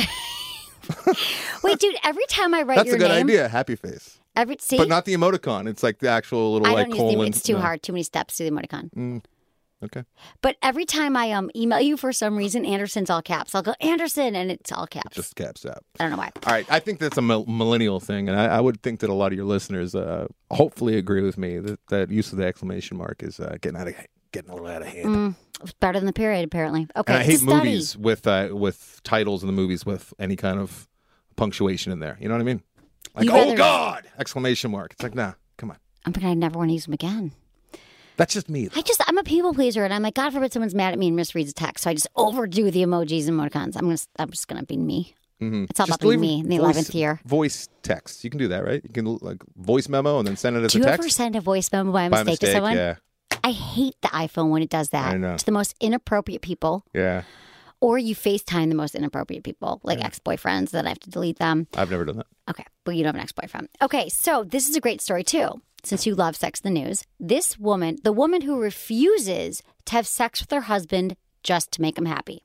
S1: Wait, dude, every time I write
S2: That's
S1: your
S2: a good
S1: name,
S2: idea. Happy face.
S1: every see,
S2: But not the emoticon. It's like the actual little
S1: I
S2: like
S1: don't use
S2: colon.
S1: the, it's too
S2: no.
S1: hard, too many steps to the emoticon.
S2: Mm, okay.
S1: But every time I um email you for some reason, Anderson's all caps. I'll go Anderson, and it's all caps.
S2: Just caps out.
S1: I don't know why.
S2: All right. I think that's a mil- millennial thing. And I, I would think that a lot of your listeners uh, hopefully agree with me that that use of the exclamation mark is uh, getting out of getting a little out of hand.
S1: Mm, it's better than the period, apparently. Okay,
S2: And I
S1: it's
S2: hate
S1: a study.
S2: movies with uh, with titles in the movies with any kind of punctuation in there. You know what I mean? Like,
S1: You'd
S2: oh
S1: rather-
S2: God! Exclamation mark. It's like, nah, come on.
S1: I'm gonna never want to use them again.
S2: That's just me.
S1: I just, I'm a people pleaser, and I'm like, God forbid someone's mad at me and misreads a text, so I just overdo the emojis and emoticons. I'm gonna, I'm just gonna be me.
S2: Mm-hmm.
S1: It's all
S2: Just
S1: about being
S2: leave
S1: me in the
S2: voice-
S1: eleventh year.
S2: Voice text. You can do that, right? You can like voice memo and then send it as
S1: Do
S2: a
S1: you
S2: text.
S1: ever send a voice memo by
S2: By
S1: mistake, to someone?
S2: yeah.
S1: I hate the iPhone when it does that.
S2: I know.
S1: To the most inappropriate people,
S2: Yeah.
S1: or you FaceTime the most inappropriate people, like ex-boyfriends that I have to delete them.
S2: I've never done that.
S1: Okay, but you don't have an ex-boyfriend. Okay, so this is a great story too. Since you love Sex in the News, this woman, the woman who refuses to have sex with her husband just to make him happy.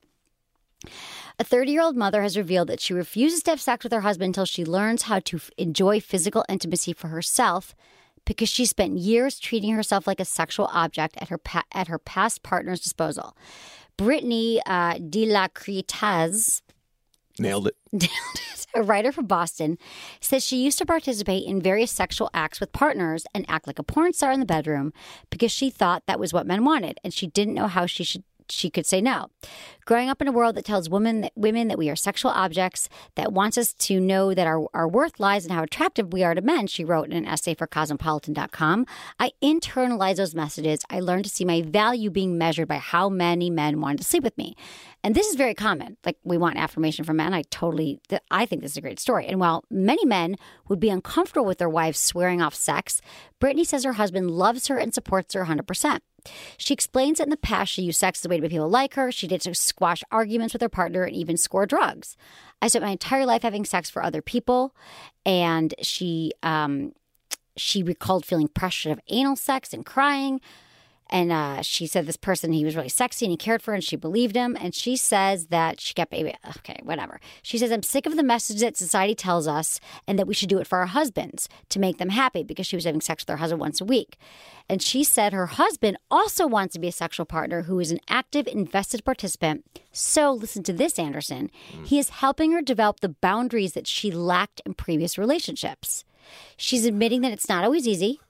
S1: A thirty-year-old mother has revealed that she refuses to have sex with her husband until she learns how to f- enjoy physical intimacy for herself because she spent years treating herself like a sexual object at her pa- at her past partner's disposal. Brittany uh, De La Cretas,
S2: Nailed it.
S1: a writer from Boston, says she used to participate in various sexual acts with partners and act like a porn star in the bedroom because she thought that was what men wanted, and she didn't know how she should she could say no. Growing up in a world that tells women that, women that we are sexual objects, that wants us to know that our, our worth lies in how attractive we are to men, she wrote in an essay for Cosmopolitan dot com, I internalized those messages. I learned to see my value being measured by how many men wanted to sleep with me. And this is very common. Like, we want affirmation from men. I totally, I think this is a great story. And while many men would be uncomfortable with their wives swearing off sex, Brittany says her husband loves her and supports her one hundred percent. She explains that in the past she used sex as a way to make people like her. She did to squash arguments with her partner and even score drugs. I spent my entire life having sex for other people, and she um, she recalled feeling pressure of anal sex and crying. And uh, she said this person, he was really sexy and he cared for her and she believed him. And she says that she kept, okay, whatever. She says, I'm sick of the message that society tells us and that we should do it for our husbands to make them happy because she was having sex with her husband once a week. And she said her husband also wants to be a sexual partner who is an active, invested participant. So listen to this, Anderson. Mm. He is helping her develop the boundaries that she lacked in previous relationships. She's admitting that it's not always easy.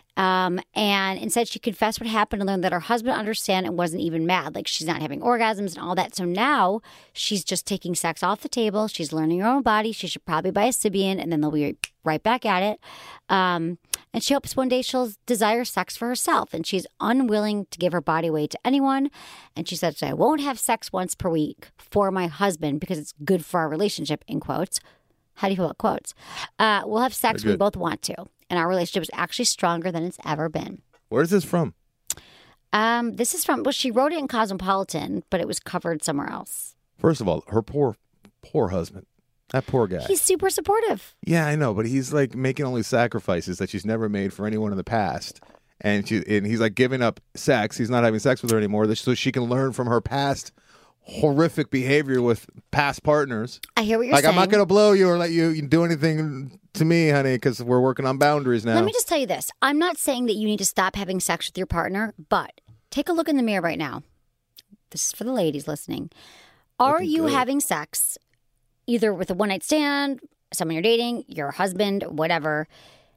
S1: Um, and instead she confessed what happened and learned that her husband understand and wasn't even mad. Like, she's not having orgasms and all that. So now she's just taking sex off the table. She's learning her own body. She should probably buy a Sybian and then they'll be right back at it. Um, and she hopes one day she'll desire sex for herself. And she's unwilling to give her body away to anyone. And she said, I won't have sex once per week for my husband because it's good for our relationship, in quotes. How do you feel about quotes? Uh, we'll have sex when we both want to. And our relationship is actually stronger than it's ever been.
S2: Where's this from?
S1: Um, this is from, well, she wrote it in Cosmopolitan, but it was covered somewhere else.
S2: First of all, her poor, poor husband. That poor guy.
S1: He's super supportive.
S2: Yeah, I know, but he's like making all these sacrifices that she's never made for anyone in the past. And she, and he's like giving up sex. He's not having sex with her anymore so she can learn from her past horrific behavior with past partners.
S1: I hear what you're
S2: like,
S1: saying.
S2: I'm not going to blow you or let you do anything to me, honey, because we're working on boundaries now.
S1: Let me just tell you this. I'm not saying that you need to stop having sex with your partner, but take a look in the mirror right now. This is for the ladies listening. Are
S2: Looking
S1: you
S2: good.
S1: having sex either with a one-night stand, someone you're dating, your husband, whatever,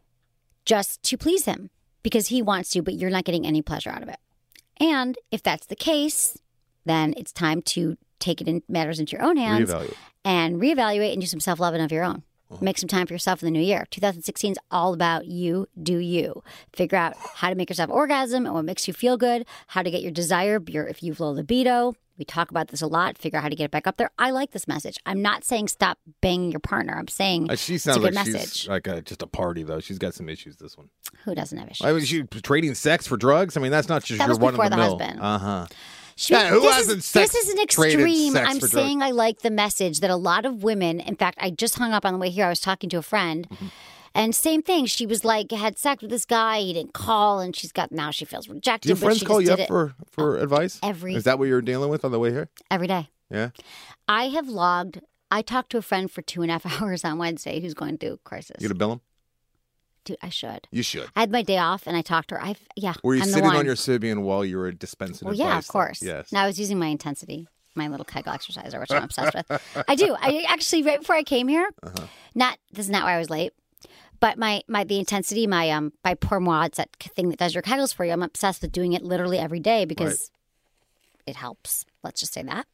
S1: just to please him because he wants to, but you're not getting any pleasure out of it? And if that's the case, then it's time to take it in matters into your own hands
S2: Reevaluate.
S1: and reevaluate and do some self-loving of your own. Uh-huh. Make some time for yourself in the new year. twenty sixteen is all about you, do you. Figure out how to make yourself orgasm and what makes you feel good, how to get your desire, your, if you've low libido. We talk about this a lot. Figure out how to get it back up there. I like this message. I'm not saying stop banging your partner. I'm saying
S2: Uh, she
S1: it's
S2: sounds
S1: a good
S2: like
S1: message.
S2: she's like a, just a party, though. She's got some issues, this one.
S1: Who doesn't have issues?
S2: I mean, she trading sex for drugs? I mean, that's not just
S1: That
S2: your
S1: was
S2: one
S1: before
S2: in the,
S1: the
S2: mill.
S1: husband.
S2: Uh-huh.
S1: She,
S2: Yeah, who
S1: this
S2: hasn't
S1: is,
S2: sex-
S1: This is an
S2: traded
S1: extreme.
S2: sex
S1: I'm
S2: for
S1: saying
S2: drugs?
S1: I like the message that a lot of women, in fact, I just hung up on the way here. I was talking to a friend.
S2: Mm-hmm.
S1: And same thing. She was like, had sex with this guy. He didn't call. And she's got, now she feels rejected.
S2: Do your
S1: but
S2: friends
S1: she
S2: call
S1: just
S2: you
S1: did
S2: up
S1: it
S2: for, for advice?
S1: every-
S2: Is that what you're dealing with on the way here?
S1: every day.
S2: Yeah.
S1: I have logged, I talked to a friend for two and a half hours on Wednesday who's going through crisis.
S2: You gonna bill them?
S1: Dude, I should.
S2: You should.
S1: I had my day off and I talked to her. I've, yeah.
S2: Were you
S1: I'm the
S2: sitting
S1: one.
S2: on your Sybian while you were dispensing
S1: Well,
S2: advice?
S1: yeah, of course.
S2: Yes.
S1: Now I was using my intensity, my little Kegel exerciser, which I'm obsessed with. I do. I actually, right before I came here,
S2: Uh-huh.
S1: not, this is not why I was late, but my, my, the intensity, my, um, by Pour Moi, it's that thing that does your Kegels for you. I'm obsessed with doing it literally every day because it helps. Let's just say that.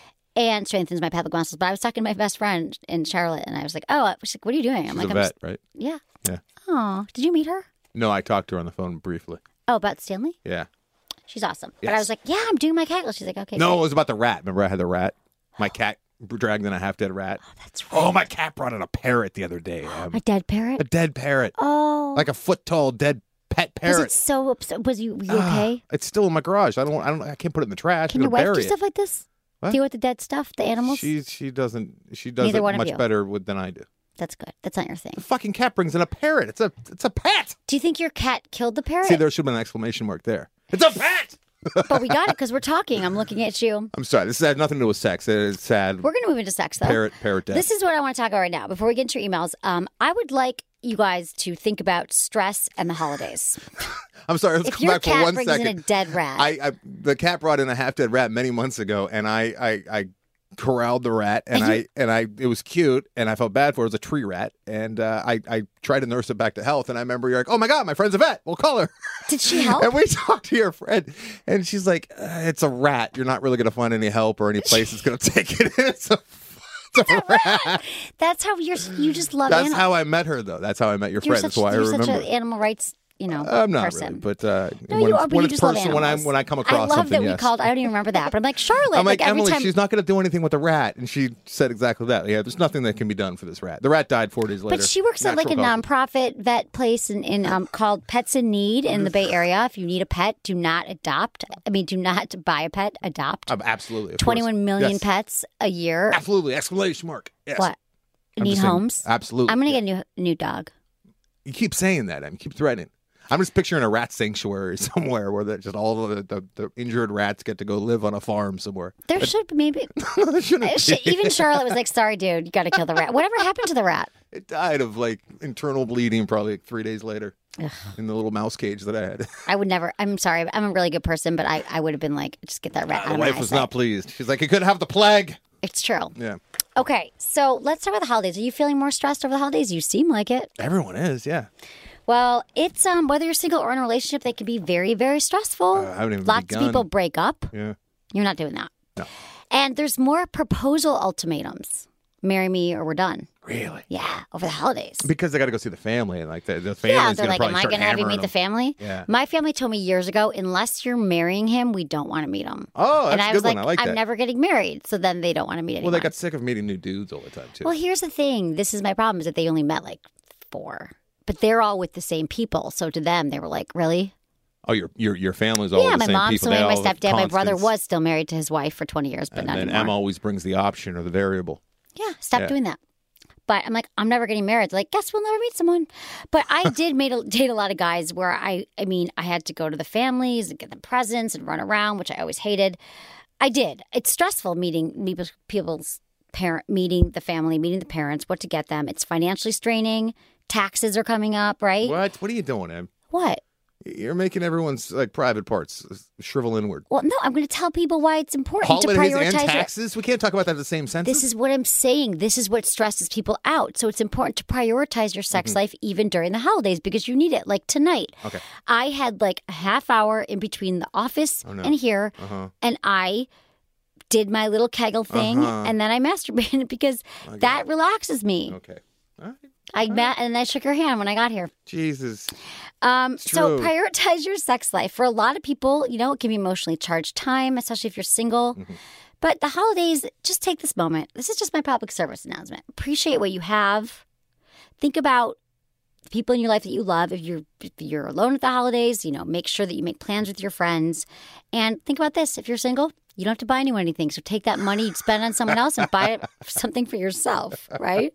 S1: And strengthens my pelvic muscles. But I was talking to my best friend in Charlotte, and I was like, "Oh, she's like, what are you doing?" I'm
S2: She's
S1: like,
S2: a
S1: "I'm
S2: vet,
S1: just-
S2: right?
S1: yeah,
S2: Yeah.
S1: Oh, did you meet her?
S2: No, I talked to her on the phone briefly.
S1: Oh, about Stanley?
S2: Yeah.
S1: She's awesome. But
S2: Yes.
S1: I was like, "Yeah, I'm doing my Kegels." She's like, "Okay."
S2: No,
S1: great.
S2: it was about the rat. Remember I had the rat? My cat dragged in a half-dead rat.
S1: Oh, that's right.
S2: Oh, my cat brought in a parrot the other day. Um,
S1: A dead parrot.
S2: a dead parrot.
S1: Oh,
S2: Like a foot-tall dead pet
S1: was
S2: parrot.
S1: it so upset? Was you, were you okay?
S2: It's still in my garage. I don't. I don't. I can't put it in the trash.
S1: Can
S2: I'm
S1: your
S2: gonna
S1: wife
S2: bury
S1: do
S2: it.
S1: stuff like this?
S2: What?
S1: Deal with the dead stuff, the animals?
S2: She she doesn't. She does
S1: Neither
S2: it
S1: one of
S2: much
S1: you.
S2: better with, than I do.
S1: That's good. That's not your thing.
S2: The fucking cat brings in a parrot. It's a it's a pet.
S1: Do you think your cat killed the parrot?
S2: See, there should have been an exclamation mark there. It's a pet.
S1: But we got it because we're talking. I'm looking at you.
S2: I'm sorry. This has nothing to do with sex. It's sad.
S1: We're going to move into sex, though.
S2: Parrot parrot death.
S1: This is what I want to talk about right now. Before we get into your emails, um, I would like you guys to think about stress and the holidays.
S2: I'm sorry. Let's
S1: If
S2: come
S1: your
S2: back for
S1: cat
S2: one
S1: brings
S2: second.
S1: in a dead rat.
S2: I, I the cat brought in a half dead rat many months ago, and I I, I corralled the rat, and
S1: And
S2: I
S1: you-
S2: and I it was cute, and I felt bad for it. It was a tree rat, and uh, I I tried to nurse it back to health, and I remember you're like, oh my god, my friend's a vet. We'll call her.
S1: Did she help?
S2: And we talked to your friend, and she's like, uh, it's a rat. You're not really going to find any help or any place that's going to take it. It's a, it's a rat.
S1: That's how you're. You just love
S2: That's
S1: animals.
S2: how I met her, though. That's how I met your
S1: You're
S2: friend.
S1: such,
S2: That's why I
S1: you're such
S2: remember.
S1: an animal rights, you know,
S2: I'm not
S1: person.
S2: really, but uh,
S1: No,
S2: when
S1: you
S2: it's,
S1: are, but
S2: when
S1: you
S2: it's
S1: just love
S2: personal, when I
S1: animals.
S2: when I come across
S1: I love
S2: something,
S1: that we
S2: yes.
S1: called. I don't even remember that, but I'm like Charlotte.
S2: I'm like,
S1: every
S2: Emily,
S1: time,
S2: she's not going to do anything with the rat, and she said exactly that. Yeah, there's nothing that can be done for this rat. The rat died four days later.
S1: But she works at like a
S2: Natural causes.
S1: nonprofit vet place in, in um, called Pets in Need in the Bay Area. If you need a pet, do not adopt. I mean, do not buy a pet. Adopt.
S2: Um, absolutely, of course.
S1: twenty-one million
S2: Yes.
S1: pets a year.
S2: Absolutely, exclamation mark. Yes.
S1: What?
S2: I'm
S1: Need
S2: just saying,
S1: homes?
S2: Absolutely.
S1: I'm gonna
S2: yeah.
S1: get a new new dog.
S2: You keep saying that, and you keep threatening. I'm just picturing a rat sanctuary somewhere where the, just all of the, the, the injured rats get to go live on a farm somewhere.
S1: There should be maybe.
S2: There shouldn't
S1: Uh, sh-
S2: be.
S1: Even Charlotte was like, "Sorry, dude, you got to kill the rat." Whatever happened to the rat?
S2: It died of like internal bleeding probably like three days later in the little mouse cage that I had.
S1: I would never. I'm sorry. I'm a really good person, but I, I would have been like, just get that rat out
S2: The
S1: of my
S2: wife was
S1: eyesight.
S2: not pleased. She's like, it could have the plague.
S1: It's true.
S2: Yeah.
S1: Okay, so let's talk about the holidays. Are you feeling more stressed over the holidays? You seem like it.
S2: Everyone is, yeah.
S1: Well, it's um whether you're single or in a relationship, they can be very, very stressful.
S2: Uh, I haven't even
S1: Lots
S2: begun.
S1: of people break up.
S2: Yeah.
S1: You're not doing that.
S2: No.
S1: And there's more proposal ultimatums. Marry me or we're done.
S2: Really?
S1: Yeah, over the holidays.
S2: Because they got to go see the family, and like the, the family's
S1: Yeah, they're
S2: gonna
S1: like,
S2: probably
S1: am I
S2: start
S1: going to have you
S2: hammering
S1: meet the
S2: them.
S1: family?
S2: Yeah.
S1: My family told me years ago, unless you're marrying him, we don't want to meet him.
S2: Oh, that's
S1: and I
S2: a
S1: was
S2: good
S1: like,
S2: one. I like
S1: I'm
S2: that.
S1: never getting married. So then they don't want to meet anyone.
S2: Well, they got sick of meeting new dudes all the time too.
S1: Well, here's the thing. This is my problem is that they only met like four. But they're all with the same people. So to them, they were like, really?
S2: oh, your your your family's all
S1: yeah,
S2: the
S1: my
S2: same
S1: mom,
S2: people.
S1: so
S2: They
S1: my
S2: all have
S1: stepdad, my brother
S2: constants.
S1: was still married to his wife for twenty years, but
S2: And
S1: not
S2: then
S1: anymore.
S2: Em always brings the option or the variable.
S1: Yeah, stop
S2: Yeah.
S1: doing that. But I'm like, I'm never getting married. They're like, guess we'll never meet someone. But I did made a, date a lot of guys where I, I mean, I had to go to the families and get them presents and run around, which I always hated. I did. It's stressful meeting people's, people's parent, meeting the family, meeting the parents, what to get them. It's financially straining. Taxes are coming up, right?
S2: What? What are you doing, Em?
S1: What?
S2: You're making everyone's like private parts shrivel inward.
S1: Well, no, I'm going to tell people why it's important to
S2: Holidays
S1: prioritize
S2: and taxes? Your... We can't talk about that in the same sentence.
S1: This is what I'm saying. This is what stresses people out. So it's important to prioritize your sex mm-hmm. life even during the holidays because you need it. Like tonight,
S2: okay.
S1: I had like a half hour in between the office
S2: oh, no.
S1: and here, uh-huh. and I did my little Kegel thing, uh-huh. and then I masturbated because okay. that relaxes me.
S2: Okay. All right.
S1: I met and I shook her hand when I got here.
S2: Jesus.
S1: Um, so prioritize your sex life. For a lot of people, you know, it can be emotionally charged time, especially if you're single. Mm-hmm. But the holidays, just take this moment. This is just my public service announcement. Appreciate what you have. Think about the people in your life that you love. If you're if you're alone at the holidays, you know, make sure that you make plans with your friends. And think about this. If you're single, you don't have to buy anyone anything. So take that money you'd spend on someone else and buy something for yourself, right?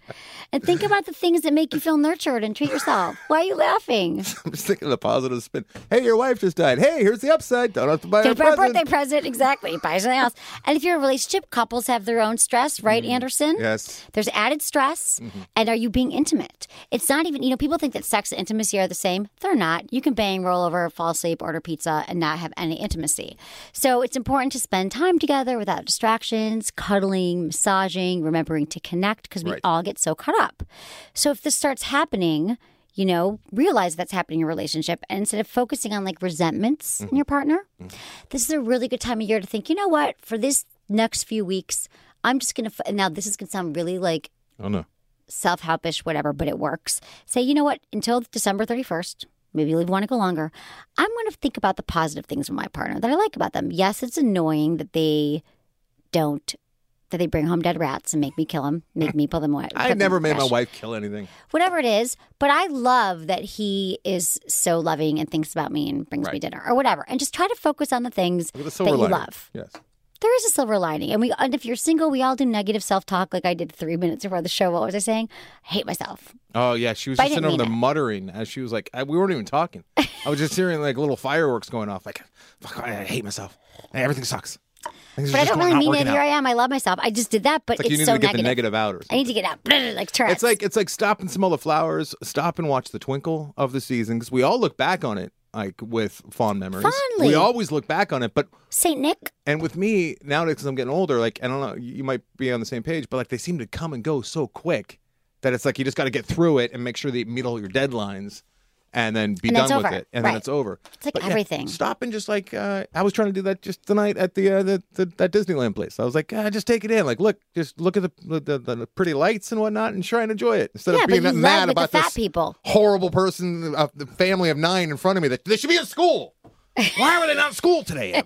S1: And think about the things that make you feel nurtured and treat yourself. Why are you laughing?
S2: I'm just thinking of the positive spin. Hey, your wife just died. Hey, here's the upside. Don't have to buy
S1: Don't
S2: her a
S1: buy a birthday present. Exactly. Buy something else. And if you're in a relationship, couples have their own stress, right, mm-hmm. Anderson?
S2: Yes.
S1: There's added stress. Mm-hmm. And are you being intimate? It's not even, you know, people think that sex and intimacy are the same. They're not. You can bang, roll over, fall asleep, order pizza, and not have any intimacy. So it's important to spend time together without distractions, cuddling, massaging, remembering to connect because we
S2: right.
S1: all get so caught up. So if this starts happening, you know, realize that's happening in your relationship. And instead of focusing on like resentments mm-hmm. in your partner, mm-hmm. this is a really good time of year to think, you know what, for this next few weeks, I'm just going to, f- now this is going to sound really like
S2: oh, no.
S1: self-helpish, whatever, but it works. Say, you know what, until December thirty-first, maybe you want to go longer, I'm going to think about the positive things from my partner that I like about them. Yes, it's annoying that they don't, that they bring home dead rats and make me kill them, make me pull them away.
S2: I never made my wife kill anything.
S1: Whatever it is, but I love that he is so loving and thinks about me and brings
S2: right.
S1: me dinner or whatever. And just try to focus on the things
S2: the
S1: that you
S2: lining.
S1: love.
S2: Yes.
S1: There is a silver lining. And we, and if you're single, we all do negative self-talk like I did three minutes before the show. What was I saying? I hate myself.
S2: Oh, yeah. She was
S1: But I
S2: just sitting
S1: didn't
S2: over there
S1: mean it.
S2: muttering as she was like, I, we weren't even talking. I was just hearing like little fireworks going off. Like, fuck, I hate myself. Everything sucks. Things
S1: But
S2: are
S1: I
S2: just
S1: don't
S2: going-
S1: really
S2: not
S1: mean it.
S2: working
S1: Here
S2: out.
S1: I am. I love myself. I just did that, but
S2: It's like
S1: it's
S2: you need
S1: so
S2: to get
S1: negative.
S2: the negative out or something.
S1: I need to get out. Like Tourette's.
S2: It's like it's like stop and smell the flowers. Stop and watch the twinkle of the season because we all look back on it like with fond memories.
S1: Fondly.
S2: We always look back on it, but
S1: Saint Nick.
S2: and with me nowadays because I'm getting older, like I don't know, you might be on the same page, but like they seem to come and go so quick that it's like you just got to get through it and make sure that you meet all your deadlines. And then be
S1: And
S2: done
S1: that's
S2: with
S1: over.
S2: it, and
S1: Right.
S2: then it's over.
S1: It's like
S2: But, yeah,
S1: everything.
S2: stop and just like uh, I was trying to do that just tonight at the, uh, the, the that Disneyland place. I was like, ah, just take it in. Like, look, just look at the the, the pretty lights and whatnot, and try and enjoy it instead
S1: Yeah,
S2: of
S1: but
S2: being
S1: you
S2: that
S1: led
S2: mad
S1: with the
S2: about
S1: fat
S2: this
S1: people.
S2: horrible person, uh, the family of nine in front of me that they should be in school. Why were they not in school today?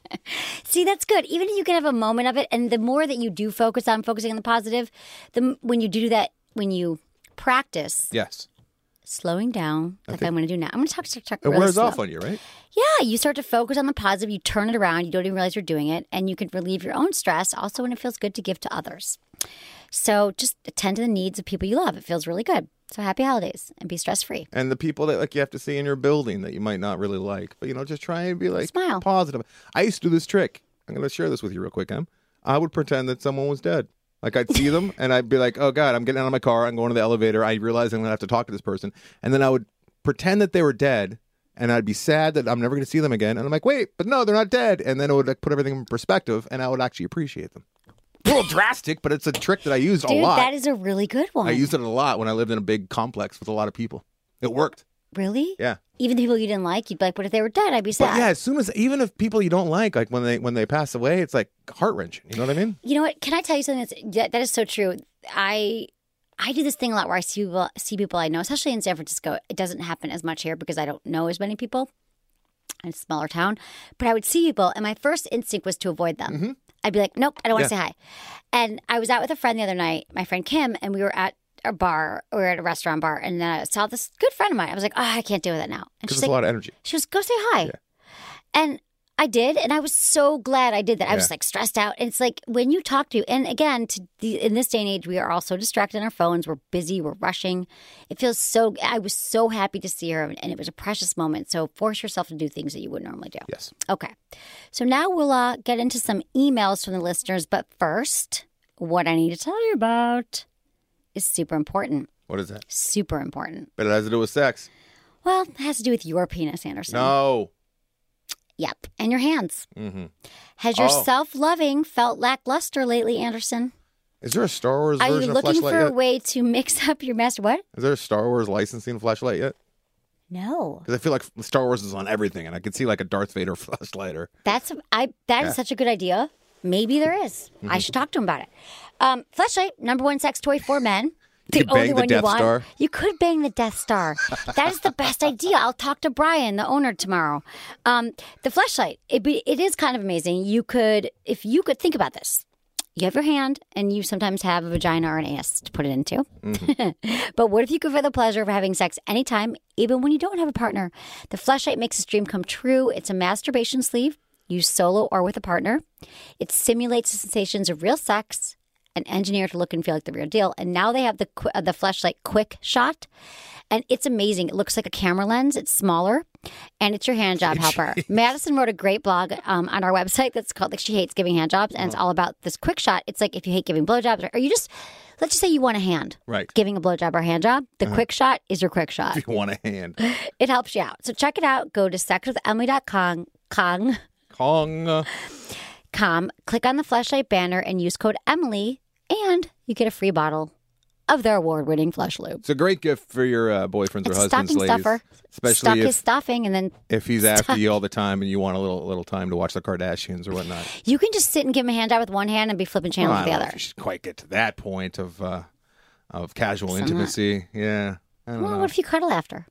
S1: See, that's good. Even if you can have a moment of it, and the more that you do focus on focusing on the positive, the when you do that, when you practice
S2: Yes,
S1: slowing down, like
S2: think-
S1: I'm going to do now. I'm going to talk, talk, talk
S2: it
S1: really
S2: wears
S1: slow.
S2: off on you, right?
S1: Yeah, you start to focus on the positive. You turn it around. You don't even realize you're doing it, and you can relieve your own stress. Also, when it feels good to give to others. So just attend to the needs of people you love. It feels really good. So happy holidays and be stress free.
S2: And the people that like you have to see in your building that you might not really like, but you know, just try and be like
S1: Smile.
S2: positive. I used to do this trick. I'm going to share this with you real quick, Em. I would pretend that someone was dead. Like I'd see them and I'd be like, oh God, I'm getting out of my car. I'm going to the elevator. I realize I'm going to have to talk to this person. And then I would pretend that they were dead and I'd be sad that I'm never going to see them again. And I'm like, wait, but no, they're not dead. And then it would like, put everything in perspective and I would actually appreciate them. A little drastic, but it's a trick that I used
S1: Dude,
S2: a lot.
S1: that is a really good one.
S2: I used it a lot when I lived in a big complex with a lot of people. It worked.
S1: Really?
S2: Yeah.
S1: Even the people you didn't like, you'd be like, but if they were dead, I'd be sad.
S2: But yeah, as soon as even if people you don't like, like when they when they pass away, it's like heart wrenching. You know what I mean?
S1: You know what? Can I tell you something that's that, that is so true? I I do this thing a lot where I see people, see people I know, especially in San Francisco. It doesn't happen as much here because I don't know as many people. It's a smaller town. But I would see people, and my first instinct was to avoid them.
S2: Mm-hmm.
S1: I'd be like, nope, I don't want to
S2: Yeah.
S1: say hi. And I was out with a friend the other night, my friend Kim, and we were at a bar, we were at a restaurant bar, and then I saw this good friend of mine. I was like, oh, I can't deal with it now. And
S2: Because
S1: she's
S2: it's
S1: like,
S2: a lot of energy.
S1: she goes, go say hi.
S2: Yeah.
S1: And I did, and I was so glad I did that. I
S2: Yeah.
S1: was like stressed out. And it's like when you talk to, and again, to the, in this day and age, we are all so distracted on our phones. We're busy. We're rushing. It feels so. I was so happy to see her, and it was a precious moment. So force yourself to do things that you wouldn't normally do.
S2: Yes.
S1: Okay. So now we'll uh, get into some emails from the listeners. But first, what I need to tell you about is super important.
S2: What is that?
S1: Super important.
S2: But it has to do with sex.
S1: Well, it has to do with your penis, Anderson.
S2: No.
S1: Yep. And your hands.
S2: Mm-hmm.
S1: Has your
S2: Oh.
S1: self-loving felt lackluster lately, Anderson?
S2: Is there a Star Wars
S1: Are you
S2: version of
S1: looking
S2: Fleshlight
S1: for a
S2: yet?
S1: way to mix up your master? What?
S2: Is there a Star Wars licensing Fleshlight yet?
S1: No.
S2: Because I feel like Star Wars is on everything, and I could see like a Darth Vader flashlight. Or
S1: That's I. That is
S2: Yeah.
S1: such a good idea. Maybe there is.
S2: Mm-hmm.
S1: I should talk to him about it. Um, Fleshlight, number one sex toy for men. The
S2: could bang
S1: only
S2: the
S1: one
S2: Death
S1: you want.
S2: Star.
S1: You could bang the Death Star. That is the best idea. I'll talk to Brian, the owner, tomorrow. Um, the Fleshlight. It be, it is kind of amazing. You could, if you could think about this. You have your hand, and you sometimes have a vagina or an anus to put it into.
S2: Mm-hmm.
S1: But what if you could feel the pleasure of having sex anytime, even when you don't have a partner? The Fleshlight makes this dream come true. It's a masturbation sleeve, used solo or with a partner. It simulates the sensations of real sex and engineered to look and feel like the real deal. And now they have the qu- uh, the Fleshlight Quick Shot, and it's amazing. It looks like a camera lens. It's smaller, and it's your hand job helper. Madison wrote a great blog um, on our website that's called, like, she hates giving hand jobs, and it's all about this Quick Shot. It's like if you hate giving blowjobs, or, or you just, let's just say you want a hand.
S2: Right.
S1: Giving a blowjob or a hand job, the Quick Shot is your Quick Shot.
S2: if you want a hand.
S1: It helps you out. So check it out. Go to sex with emily dot com, com,
S2: Kong.
S1: com, click on the Fleshlight banner, and use code Emily, and you get a free bottle of their award-winning Flesh Lube.
S2: It's a great gift for your uh, boyfriends
S1: It's
S2: or
S1: a
S2: husbands,
S1: stocking
S2: ladies.
S1: stuffer.
S2: Especially
S1: Stuck
S2: if,
S1: his stuffing, and then
S2: if he's after you all the time and you want a little little time to watch the Kardashians or whatnot.
S1: you can just sit and give him a hand job with one hand and be flipping channels
S2: Well, I
S1: with the
S2: don't know
S1: other.
S2: if you should quite get to that point of uh, of casual intimacy. Yeah. I don't
S1: Well,
S2: know.
S1: what if you cuddle after?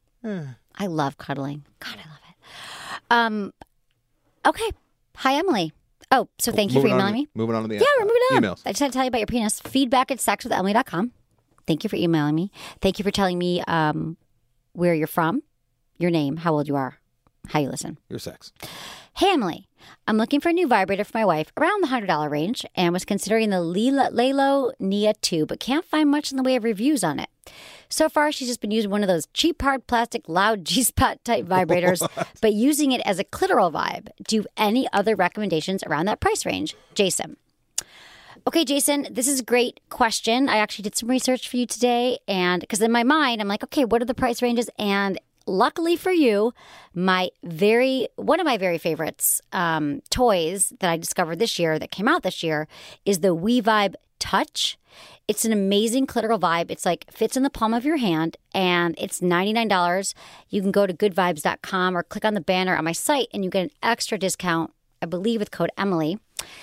S1: I love cuddling. God, I love it. Um, okay. Hi, Emily. Oh, so thank you for
S2: Moving on
S1: emailing
S2: to-
S1: me.
S2: Moving on to the
S1: Yeah, we're moving on.
S2: emails.
S1: I just had to tell you about your penis. Feedback at sex with emily dot com. Thank you for emailing me. Thank you for telling me um, where you're from, your name, how old you are, how you listen.
S2: Your sex.
S1: Hey, Emily. I'm looking for a new vibrator for my wife around the one hundred dollars range and was considering the Lelo, Lelo Nia two, but can't find much in the way of reviews on it. So far, she's just been using one of those cheap, hard plastic, loud G-spot type vibrators, but using it as a clitoral vibe. Do you have any other recommendations around that price range? Jason. Okay, Jason, this is a great question. I actually did some research for you today, and because in my mind, I'm like, okay, what are the price ranges? And luckily for you, my very one of my very favorites um, toys that I discovered this year, that came out this year, is the WeVibe Touch. It's an amazing clitoral vibe. It's like fits in the palm of your hand, and it's ninety-nine dollars. You can go to good vibes dot com or click on the banner on my site, and you get an extra discount, I believe, with code Emily.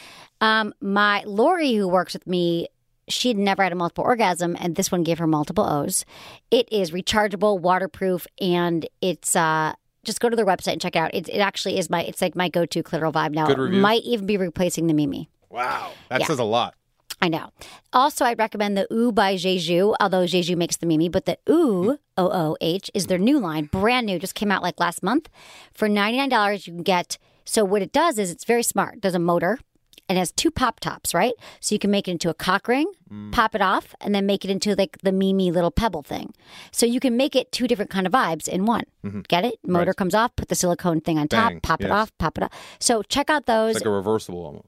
S1: Um, my Lori, who works with me, she had never had a multiple orgasm, and this one gave her multiple O's. It is rechargeable, waterproof, and it's uh, just go to their website and check it out. It, it actually is my it's like my go-to clitoral vibe now.
S2: Good
S1: It
S2: reviews?
S1: might even be replacing the Mimi.
S2: Wow. That
S1: Yeah.
S2: says a lot.
S1: I know. Also, I'd recommend the Ooh by Jeju, although Jeju makes the Mimi, but the Ooh, O O H, is their new line, brand new, just came out like last month. For ninety-nine dollars, you can get, so what it does is it's very smart. It does a motor, and it has two pop tops, right? So you can make it into a cock ring, pop it off, and then make it into like the Mimi little pebble thing. So you can make it two different kind of vibes in one. Get it? Motor
S2: Right.
S1: comes off, put the silicone thing on top,
S2: Bang,
S1: pop it
S2: yes.
S1: off, pop it off. So check out those.
S2: It's like a reversible almost.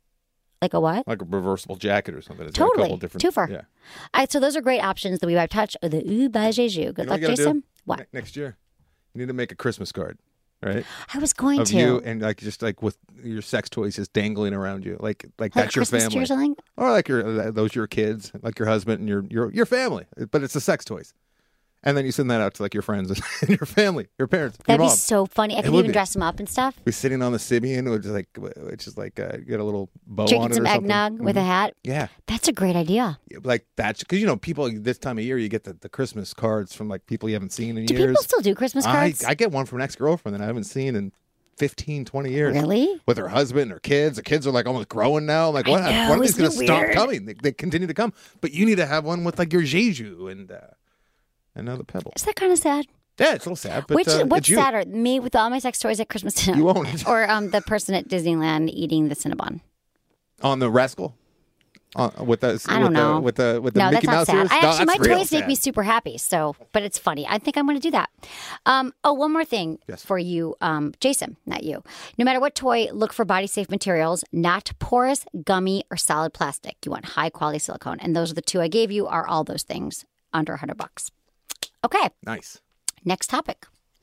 S1: Like a what?
S2: Like a reversible jacket or something. It's got a
S1: Totally.
S2: couple different,
S1: Twofer.
S2: Yeah.
S1: All right, so those are great options. The WeVibe Touch or the Ooh by Jeju. Good
S2: You know
S1: luck,
S2: what you gotta
S1: Jason.
S2: do?
S1: What?
S2: Ne- next year, you need to make a Christmas card, right?
S1: I was going
S2: Of
S1: to.
S2: you and like just like with your sex toys just dangling around you, like like
S1: Like
S2: that's your
S1: Christmas tree
S2: family,
S1: or something?
S2: or like your those your kids, like your husband and your your your family, but it's the sex toys, and then you send that out to like your friends and your family, your parents,
S1: That'd
S2: your
S1: be
S2: mom.
S1: so funny. I
S2: It
S1: could
S2: would
S1: even
S2: be.
S1: dress them up and stuff.
S2: We're sitting on the Sibian, which is like which is like uh, you get a little bow on
S1: Drinking
S2: it
S1: some
S2: or something.
S1: eggnog with a hat.
S2: Yeah,
S1: That's a great idea.
S2: like that's because you know people this time of year you get the, the Christmas cards from like people you haven't seen in
S1: Do
S2: years.
S1: people still do Christmas cards?
S2: I, I get one from an ex-girlfriend that I haven't seen in fifteen, twenty years.
S1: Really?
S2: With her husband and her kids. The kids are like almost growing now. I'm like,
S1: I
S2: what?
S1: know,
S2: When are these
S1: isn't
S2: going to
S1: it
S2: stop
S1: weird?
S2: coming? They, they continue to come. But you need to have one with like your Jeju and uh, and now the Pebble.
S1: Is that kind of sad?
S2: Yeah, it's a little sad. But,
S1: Which
S2: uh,
S1: what's
S2: it's you.
S1: sadder, me with all my sex toys at Christmas dinner,
S2: You own it.
S1: or um, the person at Disneyland eating the Cinnabon?
S2: On the rascal? Uh, with the,
S1: I don't
S2: with
S1: know.
S2: The, with the, with the
S1: no,
S2: Mickey
S1: that's not
S2: Mouse
S1: sad.
S2: ears?
S1: I
S2: No,
S1: actually, my
S2: that's real
S1: toys make
S2: sad.
S1: me super happy. So, but it's funny. I think I'm going to do that. Um, oh, one more thing
S2: Yes.
S1: for you, um, Jason, not you. No matter what toy, look for body safe materials, not porous, gummy, or solid plastic. You want high quality silicone, and those are the two I gave you. Are all those things under a hundred bucks? Okay.
S2: Nice.
S1: Next topic: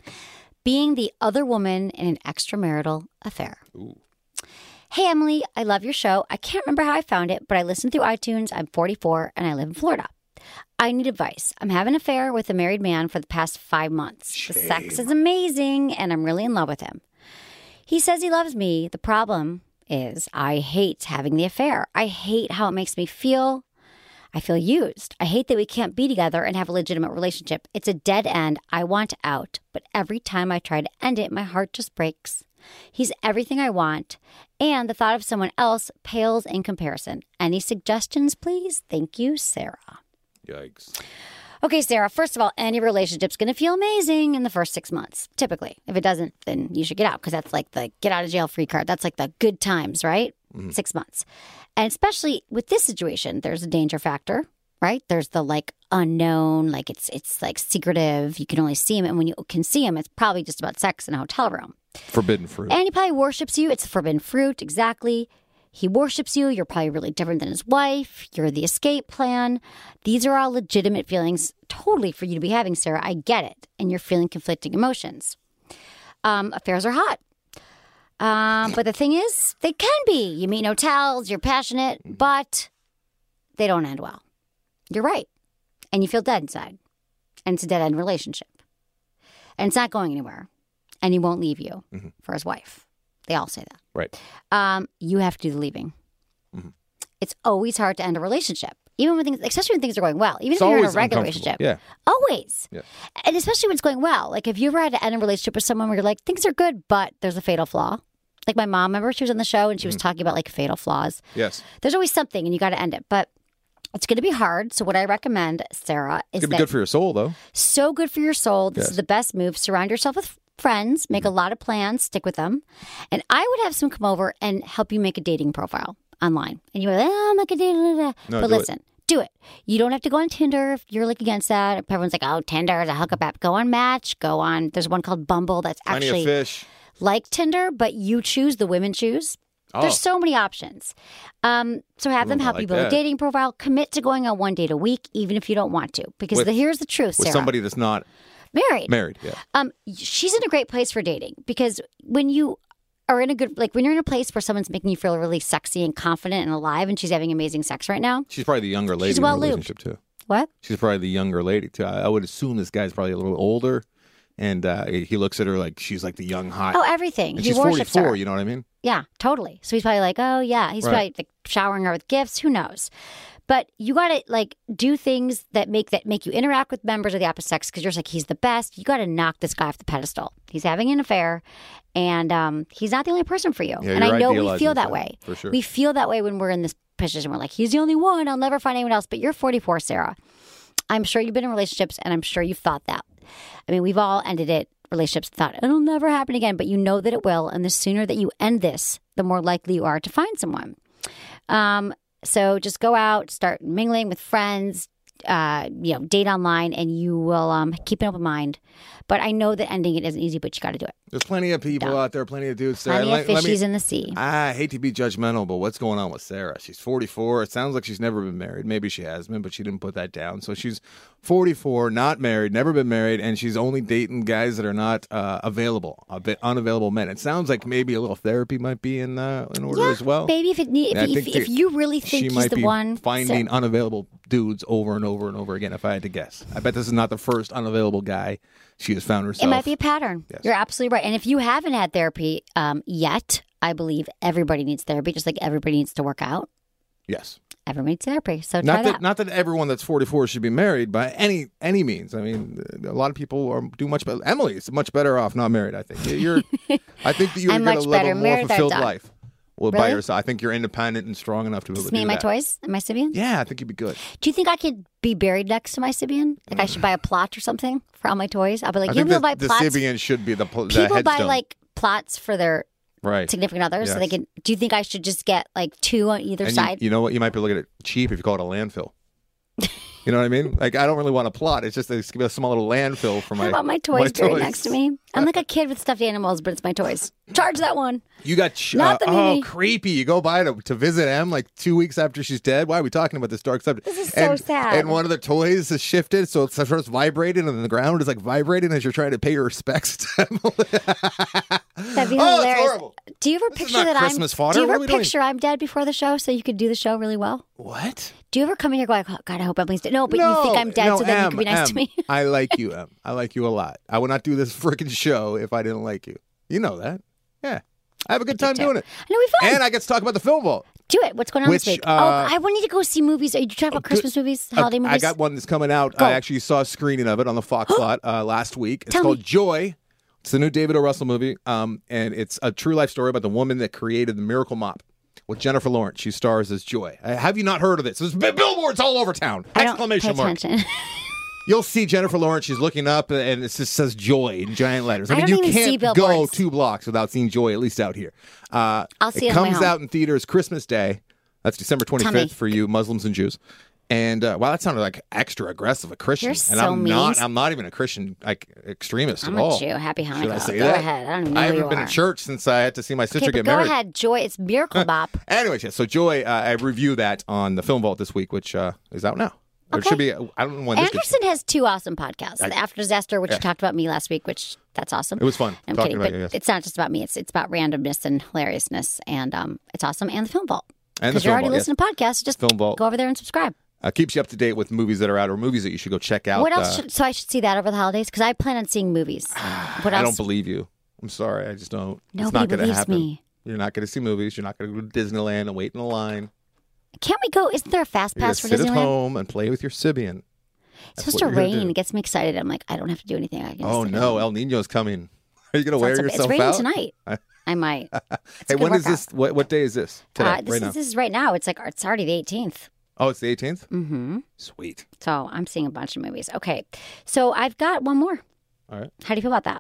S1: being the other woman in an extramarital affair.
S2: Ooh.
S1: Hey, Emily, I love your show. I can't remember how I found it, but I listened through iTunes. I'm forty-four and I live in Florida. I need advice. I'm having an affair with a married man for the past five months.
S2: Shame.
S1: The sex is amazing and I'm really in love with him. He says he loves me. The problem is I hate having the affair. I hate how it makes me feel. I feel used. I hate that we can't be together and have a legitimate relationship. It's a dead end. I want out, but every time I try to end it, my heart just breaks. He's everything I want, and the thought of someone else pales in comparison. Any suggestions, please? Thank you, Sarah.
S2: Yikes.
S1: Okay, Sarah, first of all, any relationship's going to feel amazing in the first six months, typically. If it doesn't, then you should get out, because that's like the get out of jail free card. That's like the good times, right? Mm-hmm. Six months. And especially with this situation, there's a danger factor, right? There's the like unknown, like it's it's like secretive. You can only see him, and when you can see him, it's probably just about sex in a hotel room.
S2: Forbidden fruit.
S1: And he probably worships you. It's forbidden fruit, exactly. He worships you. You're probably really different than his wife. You're the escape plan. These are all legitimate feelings totally for you to be having, Sarah. I get it. And you're feeling conflicting emotions. Um, affairs are hot. Um, but the thing is, they can be. You meet in hotels, you're passionate, but they don't end well. You're right. And you feel dead inside. And it's a dead-end relationship. And it's not going anywhere. And he won't leave you mm-hmm. for his wife. They all say that.
S2: Right.
S1: Um, you have to do the leaving. Mm-hmm. It's always hard to end a relationship, even when things, especially when things are going well. Even
S2: it's
S1: if you're in a
S2: always
S1: regular relationship.
S2: Yeah.
S1: Always.
S2: Yeah.
S1: And especially when it's going well. Like if you ever had to end a relationship with someone where you're like, things are good, but there's a fatal flaw. Like my mom, remember she was on the show and she was mm-hmm. talking about like fatal flaws.
S2: Yes.
S1: There's always something and you got to end it. But it's going to be hard. So what I recommend, Sarah, is
S2: it's going to be good for your soul, though.
S1: So good for your soul. This
S2: yes.
S1: is the best move. Surround yourself with friends, make a lot of plans, stick with them. And I would have some come over and help you make a dating profile online. And you're like, oh, I'm not going to date. No, but
S2: do
S1: listen,
S2: it.
S1: do it. You don't have to go on Tinder if you're like against that. Everyone's like, oh, Tinder is a hookup app. Go on Match. Go on. There's one called Bumble that's
S2: Plenty
S1: actually
S2: of fish.
S1: Like Tinder, but you choose, the women choose.
S2: Oh.
S1: There's so many options. Um, so have
S2: Ooh,
S1: them help
S2: like
S1: you build
S2: that.
S1: a dating profile. Commit to going on one date a week, even if you don't want to. Because
S2: with,
S1: the, here's the truth,
S2: with
S1: Sarah.
S2: somebody that's not
S1: married.
S2: Married, yeah.
S1: Um, she's in a great place for dating because when you are in a good, like when you're in a place where someone's making you feel really sexy and confident and alive, and she's having amazing sex right now.
S2: She's probably the younger lady
S1: she's
S2: in
S1: well
S2: the relationship
S1: lubed.
S2: too.
S1: What?
S2: She's probably the younger lady too. I, I would assume this guy's probably a little older, and uh, he looks at her like she's like the young hot.
S1: Oh, everything.
S2: And
S1: he
S2: she's
S1: worships
S2: forty-four.
S1: her.
S2: You know what I mean?
S1: Yeah, totally. So he's probably like, oh yeah, he's
S2: Right.
S1: probably like showering her with gifts. Who knows? But you got to like do things that make that make you interact with members of the opposite sex because you're just like, he's the best. You got to knock this guy off the pedestal. He's having an affair, and um, he's not the only person for you.
S2: Yeah,
S1: and
S2: you're
S1: I know we
S2: idealizing
S1: feel that
S2: stuff,
S1: way.
S2: for sure.
S1: We feel that way when we're in this position. We're like, he's the only one. I'll never find anyone else. But you're forty-four, Sarah. I'm sure you've been in relationships, and I'm sure you've thought that. I mean, we've all ended it. Relationships thought it'll never happen again, but you know that it will. And the sooner that you end this, the more likely you are to find someone. Um, so just go out, start mingling with friends, uh, you know, date online, and you will um, keep an open mind. But I know that ending it isn't easy, but you got to do it.
S2: There's plenty of people
S1: Dumb.
S2: out there, plenty of dudes.
S1: Plenty
S2: Sarah,
S1: of
S2: let- let me-
S1: fishies in the sea.
S2: I hate to be judgmental, but what's going on with Sarah? She's forty-four. It sounds like she's never been married. Maybe she has been, but she didn't put that down. So she's forty-four, not married, never been married, and she's only dating guys that are not uh, available, a bit unavailable men. It sounds like maybe a little therapy might be in uh, in order
S1: Yeah,
S2: as well.
S1: maybe if it need,
S2: And I
S1: if, if,
S2: think
S1: if
S2: that
S1: you really think
S2: she
S1: he's
S2: might
S1: the
S2: be
S1: one,
S2: finding
S1: so-
S2: unavailable dudes over and over and over again. If I had to guess, I bet this is not the first unavailable guy she has found herself.
S1: It might be a pattern.
S2: Yes.
S1: You're absolutely right. And if you haven't had therapy um, yet, I believe everybody needs therapy, just like everybody needs to work out.
S2: Yes.
S1: Everybody needs therapy. So try
S2: Not that,
S1: that.
S2: not that everyone that's forty-four should be married by any any means. I mean, a lot of people are do much better. Emily is much better off not married. I think you're. I think that you're
S1: I'm
S2: going
S1: much
S2: to live
S1: better
S2: a more
S1: married than
S2: fulfilled
S1: done.
S2: life. well, by
S1: Really?
S2: yourself. I think you're independent and strong enough to be able
S1: Just
S2: to
S1: me
S2: do
S1: and my
S2: that.
S1: toys and my Sibian?
S2: Yeah, I think you'd be good.
S1: Do you think I could be buried next to my Sibian? Like I should buy a plot or something for all my toys? I'll be like,
S2: I
S1: you
S2: think
S1: people
S2: the,
S1: buy
S2: the
S1: plots.
S2: Sibian should be the, pl- the
S1: People buy
S2: headstone.
S1: like plots for their
S2: right.
S1: significant others, so
S2: Yes.
S1: they can. Do you think I should just get like two on either
S2: And you,
S1: side?
S2: you know what? You might be looking at it cheap if you call it a landfill. You know what I mean? Like, I don't really want a plot. It's just a, a small little landfill for my
S1: How about my toys buried
S2: toys.
S1: next to me? I'm like a kid with stuffed animals, but it's my toys. Charge that one.
S2: You got ch-
S1: Not
S2: uh,
S1: the
S2: oh
S1: Mimi.
S2: creepy. You go by to, to visit M like two weeks after she's dead. Why are we talking about this dark subject?
S1: This is so
S2: and,
S1: sad.
S2: And one of the toys is shifted, so it's first vibrating, and the ground is like vibrating as you're trying to pay your respects to Emily.
S1: That'd be
S2: Oh, it's
S1: hilarious.
S2: horrible.
S1: Do you ever
S2: This is
S1: picture
S2: not
S1: that
S2: Christmas
S1: I'm?
S2: fodder.
S1: Do you
S2: What
S1: ever
S2: are we doing?
S1: picture I'm dead before the show so you could do the show really well?
S2: What?
S1: Do you ever come in here going, oh, God, I hope Emily's dead? No, but
S2: no,
S1: you think I'm dead,
S2: no,
S1: so then
S2: Em,
S1: you can be nice
S2: Em,
S1: to me.
S2: I like you, Em. I like you a lot. I would not do this freaking show if I didn't like you. You know that. Yeah. I have a good time
S1: too.
S2: doing it.
S1: I know we fun.
S2: And I get to talk about the Film Vault.
S1: Do it. What's going on
S2: Which,
S1: this week?
S2: uh,
S1: oh, I wanted to go see movies. Are you talking about
S2: good-
S1: Christmas movies, holiday
S2: Uh,
S1: movies?
S2: I got one that's coming out.
S1: Go.
S2: I actually saw a screening of it on the Fox lot uh, last week. It's
S1: Tell
S2: called
S1: me.
S2: Joy. It's the new David O. Russell movie, um, and it's a true life story about the woman that created the Miracle Mop with Jennifer Lawrence. She stars as Joy. Uh, have you not heard of this? There's bi- billboards all over town.
S1: I don't
S2: Exclamation
S1: pay
S2: mark.
S1: attention.
S2: You'll see Jennifer Lawrence. She's looking up, and it just says Joy in giant letters. I
S1: I
S2: mean,
S1: don't
S2: you
S1: even see
S2: can't go
S1: billboards.
S2: two blocks without seeing Joy, at least out here. Uh,
S1: I'll see it
S2: it
S1: on my
S2: comes
S1: home.
S2: out in theaters Christmas Day. That's December
S1: Tell me.
S2: twenty-fifth for you Muslims and Jews. And uh, wow, that sounded like extra aggressive, a Christian.
S1: You're
S2: and
S1: so
S2: I'm
S1: mean.
S2: not. I'm not even a Christian like extremist
S1: I'm
S2: at
S1: a
S2: all.
S1: Jew. Happy Hanukkah.
S2: Should I say
S1: go
S2: that?
S1: ahead. I don't even know
S2: I
S1: who
S2: haven't
S1: you
S2: been
S1: are.
S2: in church since I had to see my sister
S1: Okay, but
S2: get
S1: go
S2: married.
S1: ahead. Joy. It's Miracle Bop.
S2: Anyways, yeah. So Joy, uh, I review that on the Film Vault this week, which uh, is out now. Or It
S1: Okay.
S2: should be. I don't know when this gets.
S1: Anderson has two awesome podcasts. The After Disaster, which you talked about me last week, which that's awesome.
S2: It was fun
S1: I'm
S2: talking
S1: kidding,
S2: about
S1: but
S2: you, yes.
S1: it's not just about me. It's it's about randomness and hilariousness, and um, it's awesome. And the Film Vault.
S2: And the
S1: Because you're
S2: Film
S1: already
S2: Vault,
S1: listening to podcasts, just
S2: Film Vault.
S1: go over there and subscribe.
S2: Uh, keeps you up to date with movies that are out or movies that you should go check out.
S1: What else?
S2: Uh,
S1: Should, so I should see that over the holidays because I plan on seeing movies. What
S2: I
S1: else?
S2: don't believe you. I'm sorry. I just don't. it's
S1: Nobody
S2: not going to
S1: believes
S2: happen.
S1: me.
S2: You're not going to see movies. You're not going to go to Disneyland and wait in a line.
S1: Can't we go? Isn't there a fast
S2: You're going
S1: pass
S2: to
S1: for
S2: sit at
S1: Disneyland?
S2: home and play with your Sibian.
S1: It's
S2: That's
S1: supposed to
S2: what you're gonna
S1: rain.
S2: do.
S1: It gets me excited. I'm like, I don't have to do anything. I can just
S2: Oh
S1: sit
S2: no,
S1: at home.
S2: El Nino's coming. Are you going to
S1: So
S2: wear
S1: it's, a-
S2: yourself
S1: it's raining
S2: out?
S1: tonight. I might. It's a
S2: Hey,
S1: good
S2: when is
S1: workout.
S2: this? What, what day is this? Today,
S1: Uh, this,
S2: right
S1: is,
S2: now.
S1: this is right now. It's like it's already the eighteenth.
S2: Oh, it's the eighteenth.
S1: Mm-hmm.
S2: Sweet.
S1: So I'm seeing a bunch of movies. Okay, so I've got one more.
S2: All right,
S1: How do you feel about that?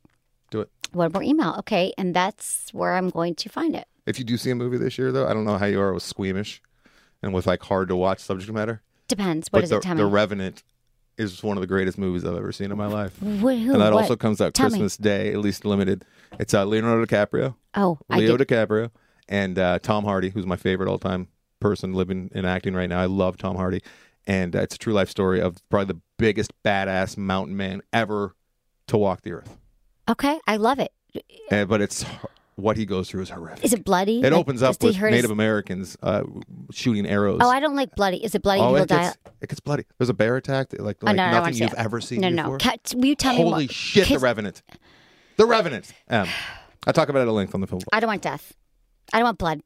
S2: do it.
S1: One more email. Okay, and that's where I'm going to find it.
S2: If you do see a movie this year, though, I don't know how you are with squeamish and with like hard to watch subject matter.
S1: Depends. What
S2: but
S1: is
S2: the,
S1: it? Tell
S2: the
S1: me.
S2: Revenant is one of the greatest movies I've ever seen in my life.
S1: Wh- who,
S2: and that
S1: what?
S2: also comes out
S1: Tell me.
S2: Christmas Day, at least limited. It's uh, Leonardo DiCaprio,
S1: Oh, I
S2: Leo
S1: did.
S2: DiCaprio, and uh, Tom Hardy, who's my favorite all-time person living in acting right now. I love Tom Hardy, and uh, it's a true life story of probably the biggest badass mountain man ever to walk the earth.
S1: Okay, I love it.
S2: Uh, but it's what he goes through is horrific.
S1: Is it bloody?
S2: It
S1: Like,
S2: opens up
S1: does he
S2: with
S1: hurt
S2: Native
S1: his-
S2: Americans uh, shooting arrows.
S1: Oh, I don't like bloody. Is it bloody?
S2: Oh,
S1: People
S2: it
S1: die.
S2: gets, it gets bloody. There's a bear attack, that, like,
S1: Oh,
S2: like
S1: no, no, I
S2: nothing
S1: wanna see
S2: you've
S1: it.
S2: ever seen
S1: No,
S2: before.
S1: no. Cat, will you tell me
S2: Holy
S1: what?
S2: shit,
S1: Kiss-
S2: The Revenant. The Revenant. Um, I talk about it at length on the film.
S1: I don't want death. I don't want blood.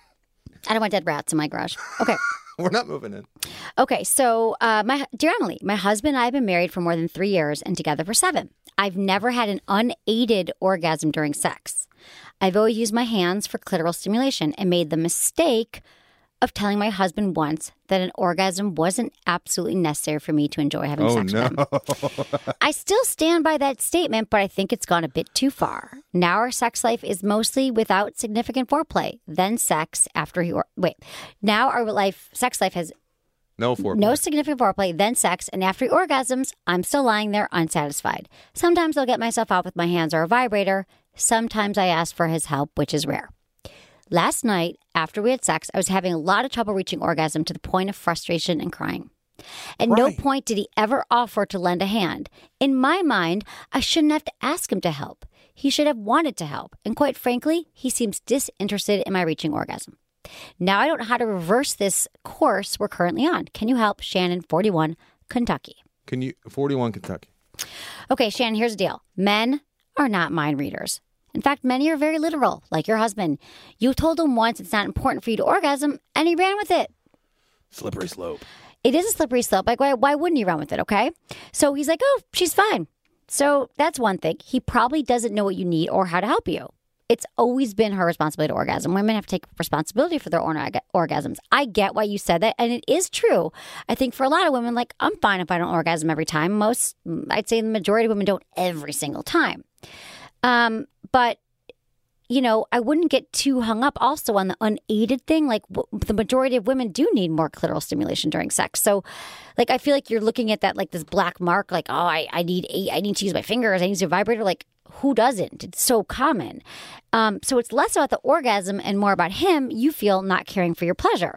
S1: I don't want dead rats in my garage. Okay.
S2: We're not moving in.
S1: Okay, so uh, my dear Emily, my husband and I have been married for more than three years and together for seven. I've never had an unaided orgasm during sex. I've always used my hands for clitoral stimulation and made the mistake of telling my husband once that an orgasm wasn't absolutely necessary for me to enjoy having
S2: Oh,
S1: sex
S2: no.
S1: with him. I still stand by that statement, but I think it's gone a bit too far. Now our sex life is mostly without significant foreplay, then sex after he or wait. Now our life sex life has
S2: No foreplay.
S1: no significant foreplay, then sex, and after he orgasms, I'm still lying there unsatisfied. Sometimes I'll get myself out with my hands or a vibrator. Sometimes I ask for his help, which is rare. Last night, after we had sex, I was having a lot of trouble reaching orgasm to the point of frustration and crying. At no
S2: Right.
S1: point did he ever offer to lend a hand. In my mind, I shouldn't have to ask him to help. He should have wanted to help. And quite frankly, he seems disinterested in my reaching orgasm. Now I don't know how to reverse this course we're currently on. Can you help? Shannon, forty-one, Kentucky.
S2: Can you? forty-one Kentucky.
S1: Okay, Shannon, here's the deal. Men are not mind readers. In fact, many are very literal, like your husband. You told him once it's not important for you to orgasm, and he ran with it.
S2: Slippery slope.
S1: It is a slippery slope. Like, why, why wouldn't he run with it, okay? So he's like, oh, she's fine. So that's one thing. He probably doesn't know what you need or how to help you. it's always been her responsibility to orgasm. Women have to take responsibility for their own orga- orgasms. I get why you said that, and it is true. I think for a lot of women, like, I'm fine if I don't orgasm every time. Most, I'd say the majority of women don't every single time. Um, but, you know, I wouldn't get too hung up also on the unaided thing. Like, w- the majority of women do need more clitoral stimulation during sex. So, like, I feel like you're looking at that, like, this black mark, like, oh, I, I need eight, I need to use my fingers, I need to use a vibrator. Like, who doesn't? It's so common. Um, so it's less about the orgasm and more about him, you feel, not caring for your pleasure.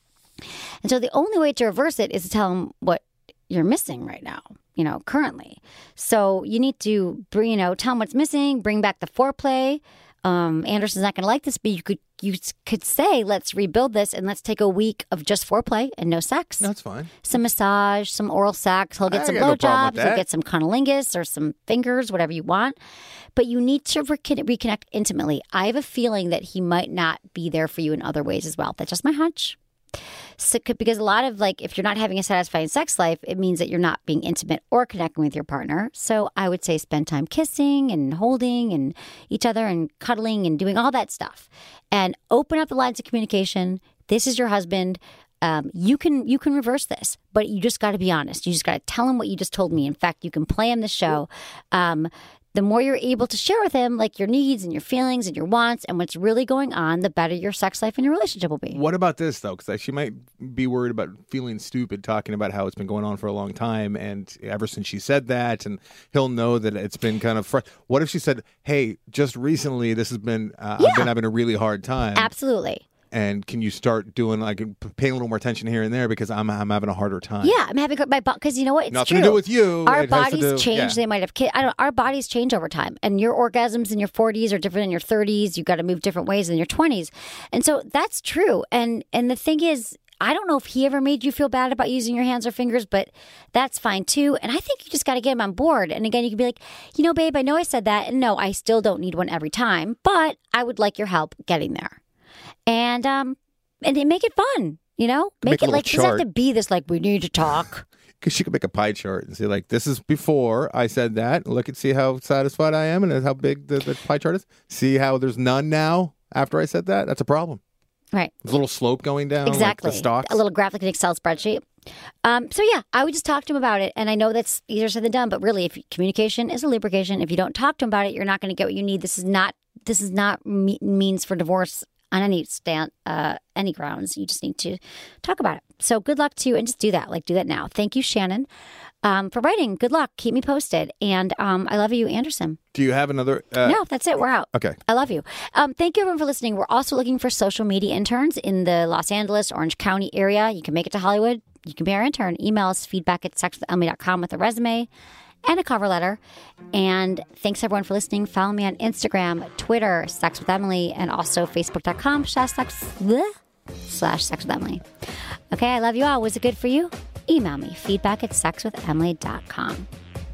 S1: And so the only way to reverse it is to tell him what you're missing right now, you know, currently. So you need to, bring, you know, tell him what's missing, bring back the foreplay. Um, Anderson's not going to like this, but you could you could say, let's rebuild this and let's take a week of just foreplay and no sex.
S2: That's fine.
S1: Some massage, some oral sex. He'll get
S2: I
S1: some
S2: got no problem
S1: blowjobs.
S2: with that.
S1: He'll get some cunnilingus or some fingers, whatever you want. But you need to re- reconnect intimately. I have a feeling that he might not be there for you in other ways as well. That's just my hunch. So, because a lot of, like, if you're not having a satisfying sex life, it means that you're not being intimate or connecting with your partner. So I would say spend time kissing and holding and each other and cuddling and doing all that stuff. And open up the lines of communication. This is your husband. Um, you can you can reverse this, but you just got to be honest. You just got to tell him what you just told me. In fact, you can play him the show. Um, the more you're able to share with him, like, your needs and your feelings and your wants and what's really going on, the better your sex life and your relationship will be.
S2: What about this, though? Because she might be worried about feeling stupid talking about how it's been going on for a long time, and ever since she said that, and he'll know that it's been kind of fr- What if she said, hey, just recently this has been, uh,
S1: Yeah.
S2: I've been having a really hard time.
S1: Absolutely.
S2: And can you start doing, like, paying a little more attention here and there because I'm I'm having a harder time?
S1: Yeah, I'm having my body, because you know what? It's
S2: Nothing
S1: true.
S2: to do with you.
S1: Our
S2: It has to
S1: bodies
S2: do-
S1: change.
S2: yeah.
S1: They might have kids. I don't. Our bodies change over time, and your orgasms in your forties are different than your thirties. You've got to move different ways than your twenties, and so that's true. And and the thing is, I don't know if he ever made you feel bad about using your hands or fingers, but that's fine too. And I think you just got to get him on board. And again, you can be like, you know, babe, I know I said that, and no, I still don't need one every time, but I would like your help getting there. And um. And they make it fun, you know? Make,
S2: Make a
S1: it
S2: little
S1: like, it doesn't have
S2: chart.
S1: to be this, like, we need to talk.
S2: Because she could make a pie chart and say, like, this is before I said that. Look and see how satisfied I am and how big the, the pie chart is. See how there's none now after I said that? That's a problem.
S1: Right.
S2: There's a little slope going down.
S1: Exactly.
S2: Like the stocks.
S1: A little graphic and Excel spreadsheet. Um, so, yeah, I would just talk to him about it. And I know that's easier said than done, but really, if communication is a lubrication, if you don't talk to him about it, you're not going to get what you need. This is not, this is not me- means for divorce on any stand, uh, any grounds. You just need to talk about it. So good luck to you, and just do that. Like, do that now. Thank you, Shannon, um, for writing. Good luck. Keep me posted. And um, I love you, Anderson.
S2: Do you have another? Uh,
S1: No, that's it. We're out.
S2: Okay.
S1: I love you. Um, thank you, everyone, for listening. We're also looking for social media interns in the Los Angeles, Orange County area. You can make it to Hollywood. You can be our intern. Email us feedback at sex with emily dot com with a resume and a cover letter. And thanks, everyone, for listening. Follow me on Instagram, Twitter, Sex with Emily, and also facebook dot com slash sex bleh, slash sex with Emily. Okay, I love you all. Was it good for you? Email me, feedback at sex with emily dot com.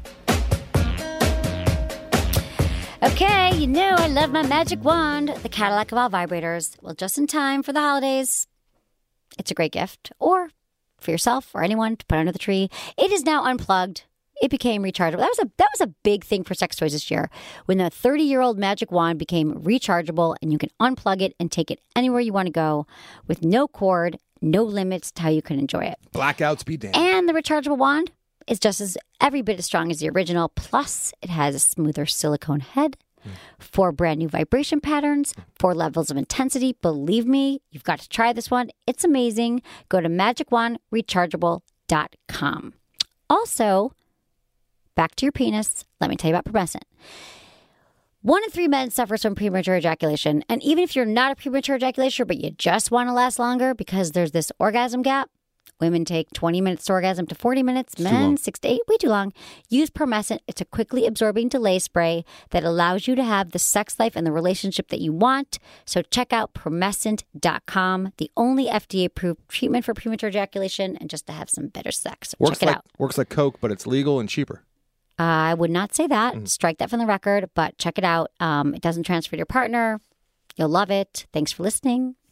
S1: Okay, you know I love my magic wand, the Cadillac of all vibrators. Well, just in time for the holidays. It's a great gift, or for yourself or anyone to put under the tree. It is now unplugged. It became rechargeable. That was a that was a big thing for sex toys this year, when the thirty-year-old magic wand became rechargeable, and you can unplug it and take it anywhere you want to go with no cord, no limits to how you can enjoy it.
S2: Blackouts be damned.
S1: And the rechargeable wand is just as every bit as strong as the original. Plus, it has a smoother silicone head, four brand new vibration patterns, four levels of intensity. Believe me, you've got to try this one. It's amazing. Go to magic wand rechargeable dot com. Also, back to your penis. Let me tell you about Promescent. One in three men suffers from premature ejaculation. And even if you're not a premature ejaculator, but you just want to last longer because there's this orgasm gap, women take twenty minutes to orgasm to forty minutes. Men, six to eight, way too long. Use Promescent. It's a quickly absorbing delay spray that allows you to have the sex life and the relationship that you want. So check out promescent dot com, the only F D A-approved treatment for premature ejaculation and just to have some better sex. So
S2: Works
S1: check it
S2: like
S1: out.
S2: works like Coke, but it's legal and cheaper.
S1: I would not say that.
S2: Mm.
S1: Strike that from the record, but check it out. Um, it doesn't transfer to your partner. You'll love it. Thanks for listening.